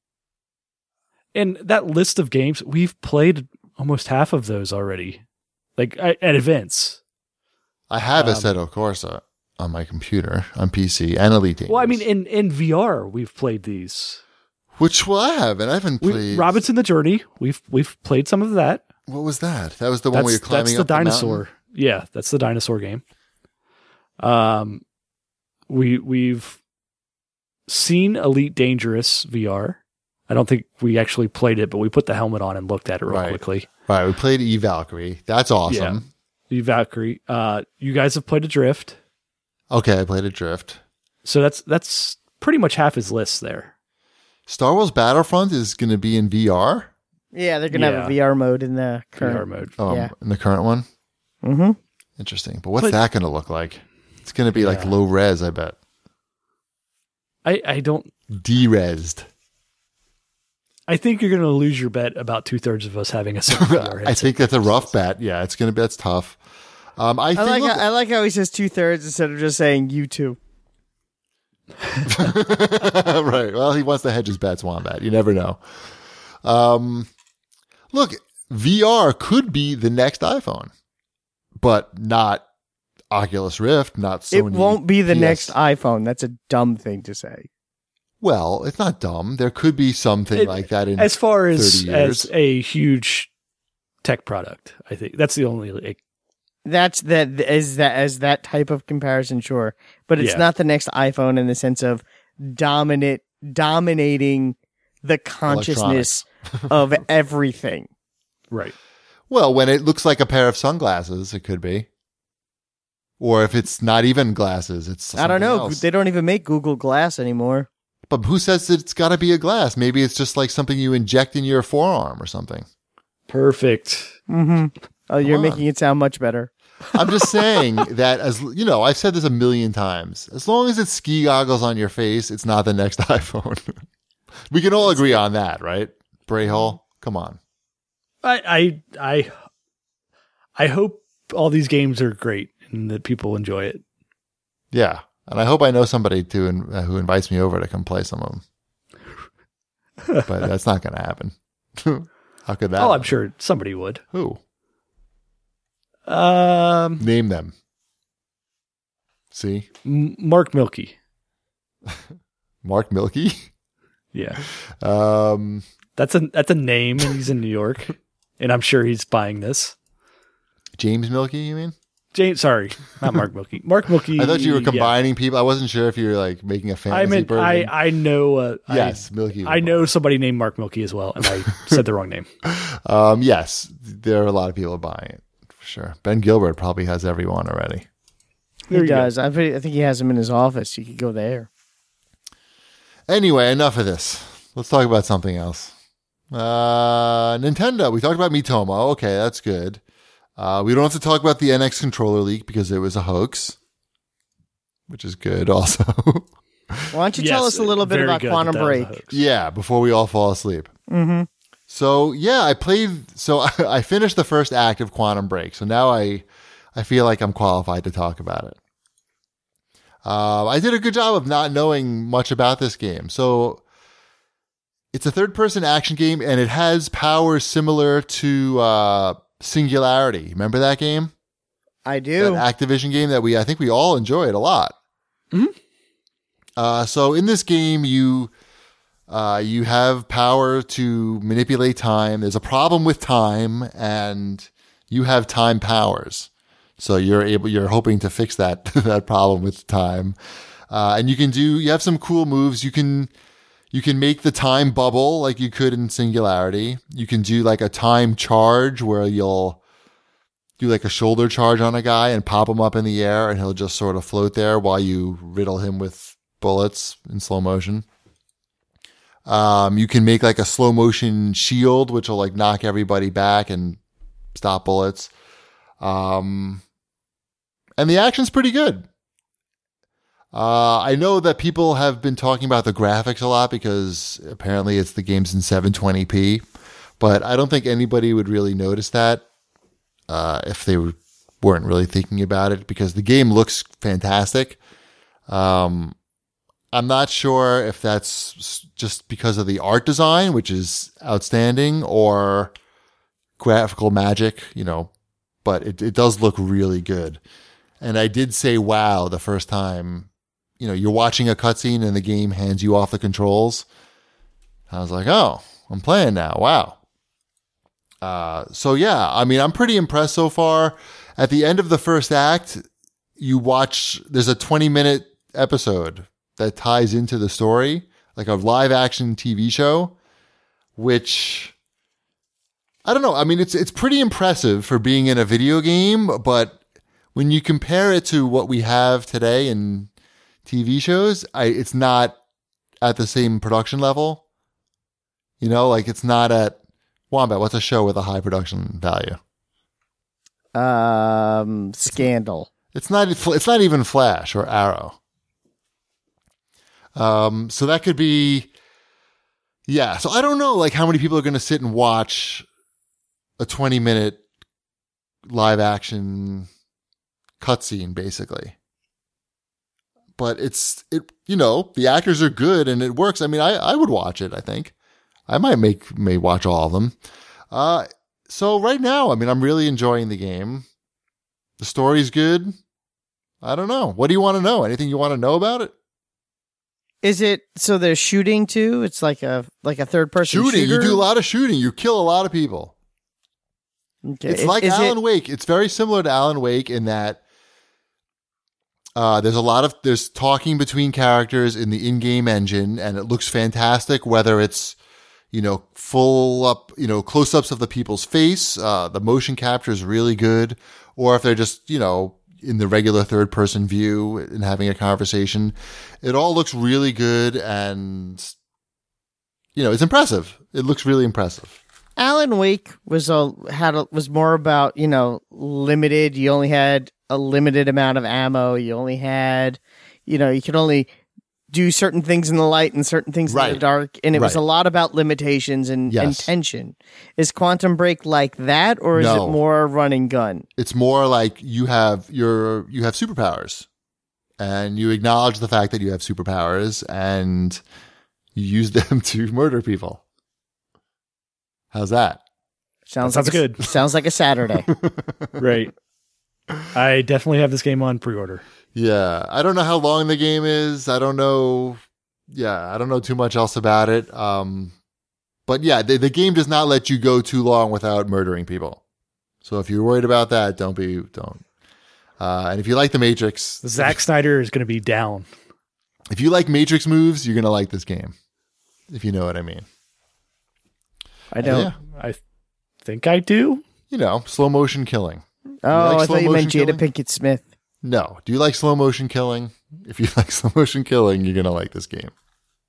And that list of games, we've played almost half of those already, like at at events. I have Um, Assetto Corsa on my computer, on P C, and Elite Dangerous. Well, I mean, in, in V R, we've played these. Which will I have, and I haven't We, played. Robinson the Journey, we've we've played some of that. What was that? That was the one That's, where you're climbing that's the up the dinosaur. mountain? Yeah, that's the dinosaur game. Um, we we've seen Elite Dangerous V R. I don't think we actually played it, but we put the helmet on and looked at it real Right. quickly. Right, we played E-Valkyrie. That's awesome. The Valkyrie. Uh, you guys have played Adrift, Okay, I played Adrift. so that's that's pretty much half his list there. Star Wars Battlefront is going to be in V R? Yeah, they're going to have Yeah. a V R mode in the current. V R mode. Um, Yeah. In the current one? Mm-hmm. Interesting. But what's But- that going to look like? It's going to be like Yeah. low res, I bet. I, I don't. De-resed. I think you're going to lose your bet about two thirds of us having a V R I headset. think that's a rough bet. Yeah, it's going to be, that's tough. Um, I I think, like look- how, I like how he says two thirds instead of just saying you two. right. Well, he wants to hedge his bets, Wombat. You never know. Um, look, V R could be the next iPhone, but not Oculus Rift, not Sony. It won't be the P S. next iPhone. That's a dumb thing to say. Well, it's not dumb. There could be something It- like that in as far as thirty years. as a huge tech product. I think that's the only. Like, That's that is that as that type of comparison, sure, but it's Yeah. not the next iPhone in the sense of dominant dominating the consciousness of everything. right. Well, when it looks like a pair of sunglasses, it could be. Or if it's not even glasses, it's I don't something know. else. They don't even make Google Glass anymore. But who says that it's got to be a glass? Maybe it's just like something you inject in your forearm or something. Perfect. Mm-hmm. Oh, you're on. making it sound much better. I'm just saying that, as you know, I've said this a million times. As long as it's ski goggles on your face, it's not the next iPhone. We can all agree on that, right? Brayhole, come on. I I I I hope all these games are great and that people enjoy it. Yeah, and I hope I know somebody to in, uh, who invites me over to come play some of them. But that's not going to happen. How could that? Oh, I'm happen? sure somebody would. Who? Um, Name them. See, M- Mark Milky. Mark Milky. Yeah, Um, that's a that's a name, and he's in New York, and I'm sure he's buying this. James Milky, you mean? James, sorry, not Mark Milky. Mark Milky. I thought you were yeah. combining people. I wasn't sure if you were like making a fantasy I meant version. I I know. Uh, yes, Milky. I, I know somebody named Mark Milky as well, and I said the wrong name. Um, yes, there are a lot of people buying it for sure. Ben Gilbert probably has everyone already. There He you go. does. I think I think he has him in his office. You could go there. Anyway, enough of this. Let's talk about something else. Uh, Nintendo. We talked about Miitomo. Okay, that's good. Uh, we don't have to talk about the N X controller leak because it was a hoax, which is good also. Why don't you tell Yes, us a little bit very about good Quantum that that was a Break? hoax. Yeah, before we all fall asleep. Mm-hmm. So yeah, I played. So I, I finished the first act of Quantum Break. So now I, I feel like I'm qualified to talk about it. Uh, I did a good job of not knowing much about this game. So it's a third-person action game, and it has powers similar to uh, Singularity. Remember that game? I do. That Activision game that we I think we all enjoyed a lot. Mhm. Uh, so in this game, you uh, you have power to manipulate time. There's a problem with time, and you have time powers. So you're able. You're hoping to fix that that problem with time, uh, and you can do. You have some cool moves. You can. You can make the time bubble like you could in Singularity. You can do like a time charge where you'll do like a shoulder charge on a guy and pop him up in the air, and he'll just sort of float there while you riddle him with bullets in slow motion. Um, you can make like a slow motion shield, which will like knock everybody back and stop bullets. Um, and the action's pretty good. Uh, I know that people have been talking about the graphics a lot because apparently it's the game's in seven twenty p, but I don't think anybody would really notice that uh, if they were, weren't really thinking about it because the game looks fantastic. Um, I'm not sure if that's just because of the art design, which is outstanding, or graphical magic, you know, but it, it does look really good. And I did say, wow, the first time. You know, you're watching a cutscene and the game hands you off the controls. I was like, oh, I'm playing now. Wow. Uh, so yeah, I mean, I'm pretty impressed so far. At the end of the first act, you watch, there's a twenty minute episode that ties into the story, like a live action T V show, which I don't know. I mean, it's, it's pretty impressive for being in a video game, but when you compare it to what we have today in T V shows, I it's not at the same production level. You know, like it's not at Wombat. What's a show with a high production value? Um, Scandal. It's not. It's not even Flash or Arrow. Um, so that could be. Yeah. So I don't know, like how many people are going to sit and watch a twenty minute live action cutscene, basically. But it's, it, you know, the actors are good and it works. I mean, I, I would watch it, I think. I might make, may watch all of them. Uh, so right now, I mean, I'm really enjoying the game. The story's good. I don't know. What do you want to know? Anything you want to know about it? Is it so? There's shooting too. It's like a like a third person Shooting. shooter? You do a lot of shooting. You kill a lot of people. Okay. It's Is- like is Alan it- Wake. It's very similar to Alan Wake in that uh, there's a lot of there's talking between characters in the in-game engine, and it looks fantastic. Whether it's you know full up, you know close-ups of the people's face, uh, the motion capture is really good, or if they're just you know in the regular third-person view and having a conversation, it all looks really good, and you know it's impressive. It looks really impressive. Alan Wake was a had a, was more about you know limited. You only had a limited amount of ammo. You only had, you know, you could only do certain things in the light and certain things in Right. the dark, and it was Right. a lot about limitations and, and Yes. tension. Is Quantum Break like that, or is No. it more run and gun? It's more like you have your you have superpowers, and you acknowledge the fact that you have superpowers, and you use them to murder people. How's that? Sounds That sounds like a- good. Sounds like a Saturday. Right. I definitely have this game on pre-order. Yeah, I don't know how long the game is. I don't know. Yeah, I don't know too much else about it. Um, but yeah, the, the game does not let you go too long without murdering people. So if you're worried about that, don't be don't. Uh, and if you like the Matrix, Zack Snyder is going to be down. if you like Matrix moves, you're gonna like this game. If you know what I mean. I don't. Yeah. I think I do. You know, slow motion killing. Oh, like I slow thought you meant motion Jada killing? Pinkett Smith. No. Do you like slow motion killing? If you like slow motion killing, you're gonna like this game.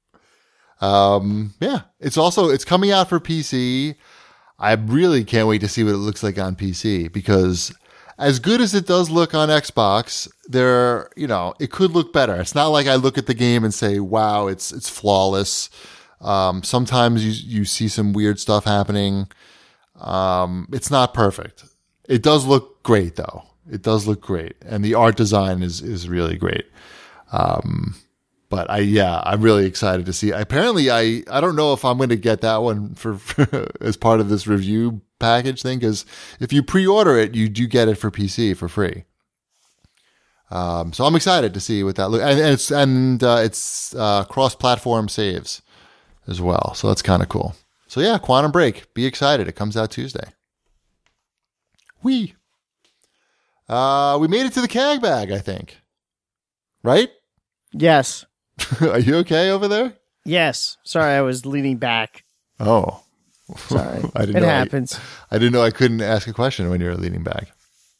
Um, yeah. It's also it's coming out for P C. I really can't wait to see what it looks like on P C, because as good as it does look on Xbox, there you know, it could look better. It's not like I look at the game and say, wow, it's it's flawless. Um, sometimes you you see some weird stuff happening. Um, it's not perfect. It does look great though. It does look great, and the art design is is really great. Um, but I yeah, I'm really excited to see. Apparently, I I don't know if I'm going to get that one for, for as part of this review package thing, because if you pre-order it, you do get it for P C for free. Um, so I'm excited to see what that look, and, and it's and uh, it's uh, cross-platform saves as well, so that's kind of cool. So yeah, Quantum Break, be excited. It comes out Tuesday. Wee. Uh, we made it to the C A G bag, I think. Right? Yes. Are you okay over there? Yes. Sorry, I was leaning back. Oh. Sorry. I didn't It know I- happens. I didn't know I couldn't ask a question when you were leaning back.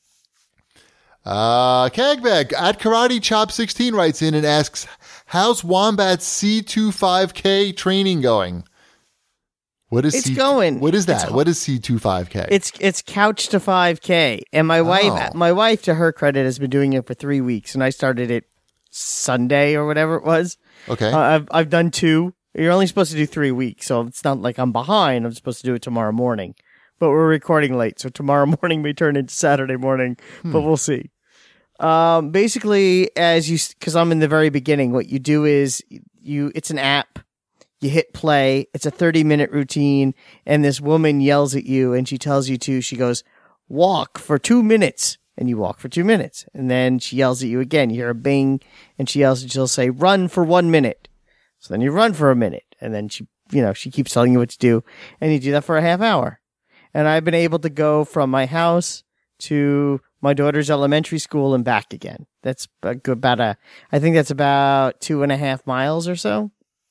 Uh, C A G bag at Karate Chop sixteen writes in and asks, how's Wombat's C twenty-five K training going? What is It's C- going. What is It's that? ho- What is C twenty-five K? It's it's couch to five K, and my wife, Oh. my wife, to her credit, has been doing it for three weeks, and I started it Sunday or whatever it was. Okay. Uh, I've I've done two. You're only supposed to do three weeks, so it's not like I'm behind. I'm supposed to do it tomorrow morning, but we're recording late, so tomorrow morning may turn into Saturday morning, but we'll see. Um, basically, as you, because I'm in the very beginning, what you do is you, it's an app. You hit play. It's a thirty minute routine, and this woman yells at you, and she tells you to. She goes, "Walk for two minutes," and you walk for two minutes, and then she yells at you again. You hear a bing, and she yells, and she'll say, "Run for one minute." So then you run for a minute, and then she, you know, she keeps telling you what to do, and you do that for a half hour. And I've been able to go from my house to my daughter's elementary school and back again. That's a good, about a, I think that's about two and a half miles or so.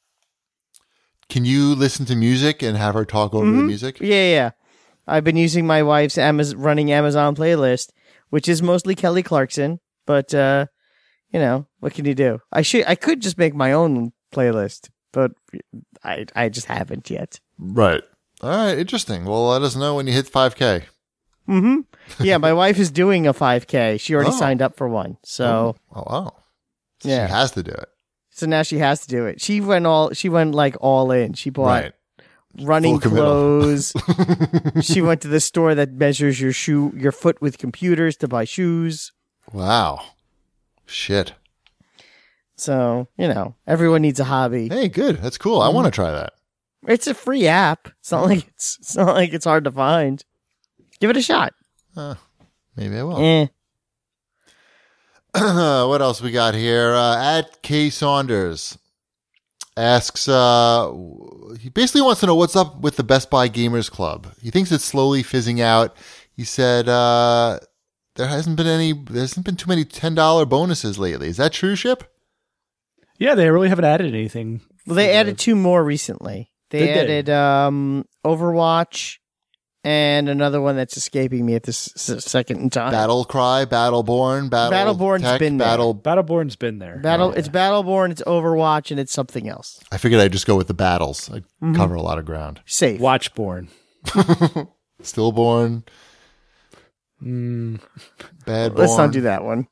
Can you listen to music and have her talk over the music? Yeah, yeah, yeah. I've been using my wife's Amazon, running Amazon playlist, which is mostly Kelly Clarkson, but, uh, you know, what can you do? I should, I could just make my own playlist, but I, I just haven't yet. Right. All right. Interesting. Well, let us know when you hit five K. Mm-hmm. Yeah, my wife is doing a five K. She already Oh. signed up for one. So, Oh, wow. So Yeah. She has to do it. so now she has to do it. She went all, she went like all in. She bought Right. running Full committal. clothes. She went to the store that measures your shoe, your foot with computers to buy shoes. Wow. Shit. So, you know, everyone needs a hobby. Hey, good. That's cool. I want to try that. It's a free app. It's not like it's, it's not like it's hard to find. Give it a shot. Uh, maybe I will. Eh. What else we got here? Uh, at K Saunders. asks, uh, he basically wants to know what's up with the Best Buy Gamers Club. He thinks it's slowly fizzing out. He said, uh, there hasn't been any, there hasn't been too many ten dollars bonuses lately. Is that true, Ship? Yeah, they really haven't added anything. Well, they added two more recently. They Did they? added um, Overwatch and another one that's escaping me at this s- second in time. Battle Cry, Battleborn, Battle Battleborn's Tech, been there. Battle. Battleborn's been there. Battle. Oh, yeah. It's Battleborn. It's Overwatch, and it's something else. I figured I'd just go with the battles. I'd Mm-hmm. cover a lot of ground. Safe. Watchborn. Stillborn, Mm, Badborn. Let's not do that one.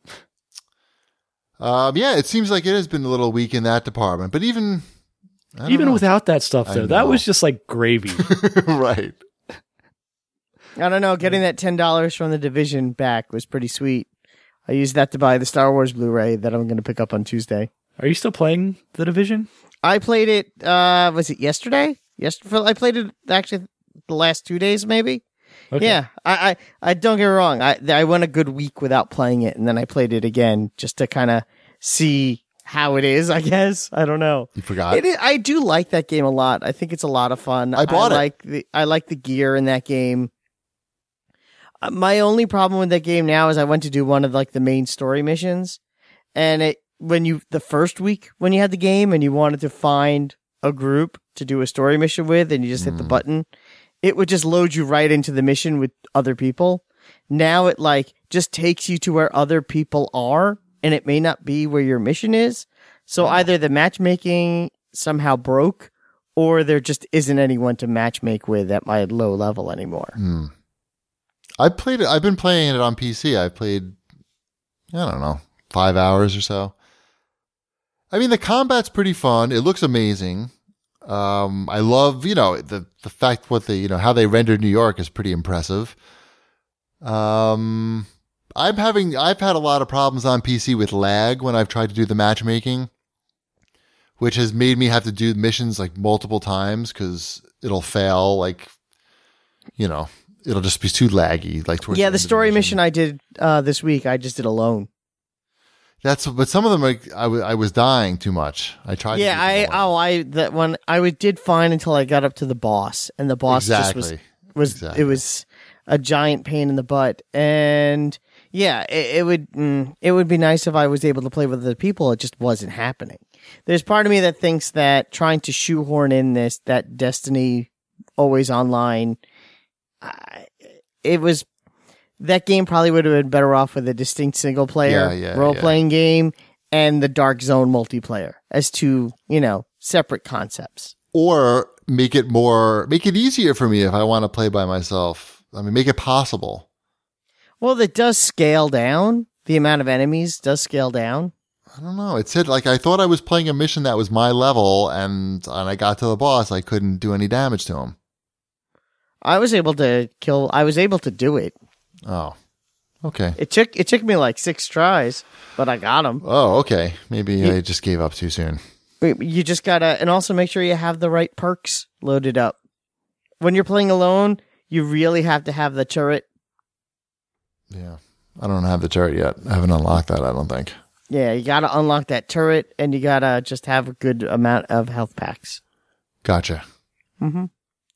Um, yeah, it seems like it has been a little weak in that department. But even I don't even know. without that stuff, I though, that know. was just like gravy. right. I don't know. Getting that ten dollars from the Division back was pretty sweet. I used that to buy the Star Wars Blu-ray that I'm going to pick up on Tuesday. Are you still playing The Division? I played it. Uh, was it yesterday? Yesterday. I played it actually the last two days, maybe. Okay. Yeah, I, I, I don't get me wrong. I, I went a good week without playing it, and then I played it again just to kind of see how it is. I guess I don't know. You forgot. It is, I do like that game a lot. I think it's a lot of fun. I bought it. Like the I like the gear in that game. Uh, my only problem with that game now is I went to do one of like the main story missions, and it when you the first week when you had the game and you wanted to find a group to do a story mission with, and you just hit the button. It would just load you right into the mission with other people. Now it like just takes you to where other people are, and it may not be where your mission is. So either the matchmaking somehow broke, or there just isn't anyone to matchmake with at my low level anymore. Hmm. I played it. I've been playing it on P C. I played, I don't know, five hours or so. I mean, the combat's pretty fun. It looks amazing. Um, I love, you know, the, the fact what they, you know, how they rendered New York is pretty impressive. Um, I'm having, I've had a lot of problems on P C with lag when I've tried to do the matchmaking, which has made me have to do missions like multiple times because it'll fail. Like, you know, it'll just be too laggy. Like, towards Yeah, end the of story mission I did uh, this week, I just did alone. That's, but some of them, like, I, w- I was dying too much. I tried. Yeah, to I do them all. oh I that one I would, did fine until I got up to the boss, and the boss exactly. just was was Exactly. it was a giant pain in the butt. And yeah, it, it would mm, it would be nice if I was able to play with other people. It just wasn't happening. There's part of me that thinks that trying to shoehorn in this that Destiny always online, I, it was that game probably would have been better off with a distinct single player Yeah, yeah, role playing game and the Dark Zone multiplayer as two, you know, separate concepts. Or make it more, make it easier for me if I want to play by myself. I mean, make it possible. Well, it does scale down. The amount of enemies does scale down. I don't know. It said, like, I thought I was playing a mission that was my level, and and I got to the boss, I couldn't do any damage to him. I was able to kill. I was able to do it. Oh, okay. It took it took me like six tries, but I got him. Oh, okay. Maybe I just gave up too soon. You just gotta, and also make sure you have the right perks loaded up. When you're playing alone, you really have to have the turret. Yeah. I don't have the turret yet. I haven't unlocked that, I don't think. Yeah, you gotta unlock that turret, and you gotta just have a good amount of health packs. Gotcha. Mm-hmm.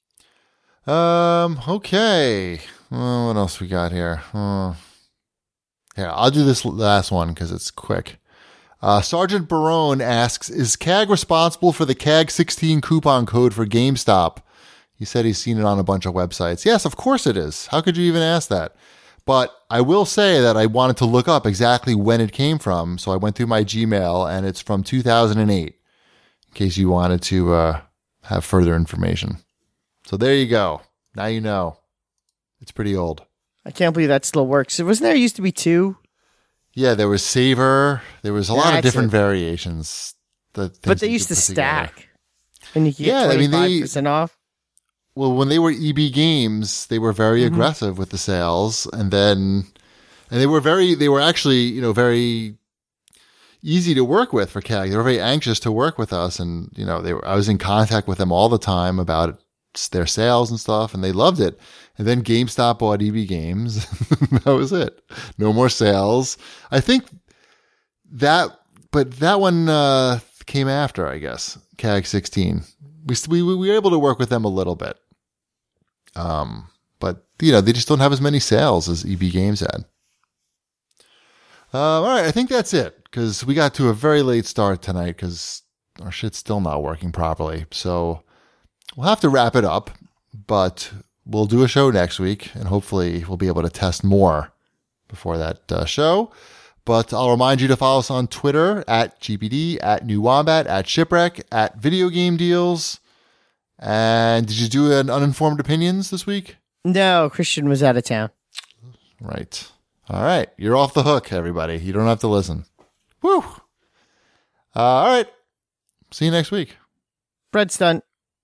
Um, okay. Well, what else we got here? Uh, here, I'll do this last one because it's quick. Uh, Sergeant Barone asks, is C A G responsible for the C A G sixteen coupon code for GameStop? He said he's seen it on a bunch of websites. Yes, of course it is. How could you even ask that? But I will say that I wanted to look up exactly when it came from, so I went through my Gmail, and it's from two thousand eight, in case you wanted to uh, have further information. So there you go. Now you know. It's pretty old. I can't believe that still works. Wasn't there used to be two? Yeah, there was Savor. There was a lot of That's different it. variations. That But things they you used to could put together. stack. And you could Yeah, get I mean, they- twenty-five percent off. Well, when they were E B Games, they were very Mm-hmm. aggressive with the sales, and then, and they were very, they were actually, you know, very easy to work with for C A G. They were very anxious to work with us, and you know, they were. I was in contact with them all the time about their sales and stuff, and they loved it. And then GameStop bought E B Games. That was it. No more sales. I think that, but that one, uh, came after, I guess, C A G sixteen. We, we, we were able to work with them a little bit. Um, but, you know, they just don't have as many sales as E B Games had. Uh, all right, I think that's it, because we got to a very late start tonight because our shit's still not working properly. So we'll have to wrap it up, but we'll do a show next week, and hopefully we'll be able to test more before that uh, show. But I'll remind you to follow us on Twitter at G P D, at New Wombat, at Shipwreck, at Video Game Deals. And did you do an Uninformed Opinions this week? No, Christian was out of town. Right. All right. You're off the hook, everybody. You don't have to listen. Woo. Uh, all right. See you next week. Bread stunt.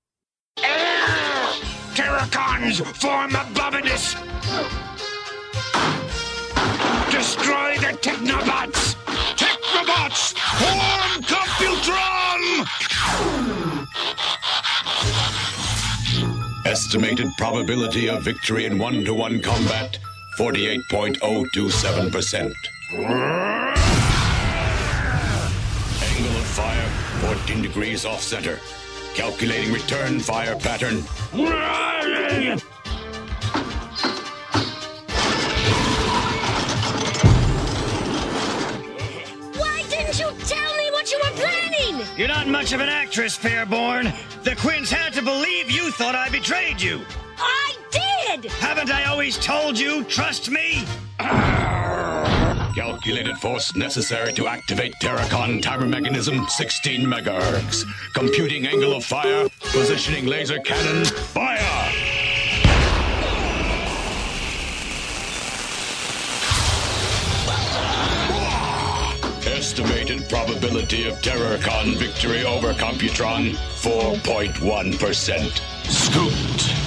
Terracons form abominous. Destroy the Technobots. Technobots form Computron. Estimated probability of victory in one-to-one combat, forty-eight point zero two seven percent. Angle of fire, fourteen degrees off-center. Calculating return fire pattern. Why didn't you tell me what you were planning? You're not much of an actress, Fairborn. The Quins had to believe you thought I betrayed you. I did! Haven't I always told you? Trust me. Calculated force necessary to activate Terracon timer mechanism, sixteen megahertz. Computing angle of fire, positioning laser cannon, fire! Estimated probability of Terracon victory over Computron, four point one percent. Scoot!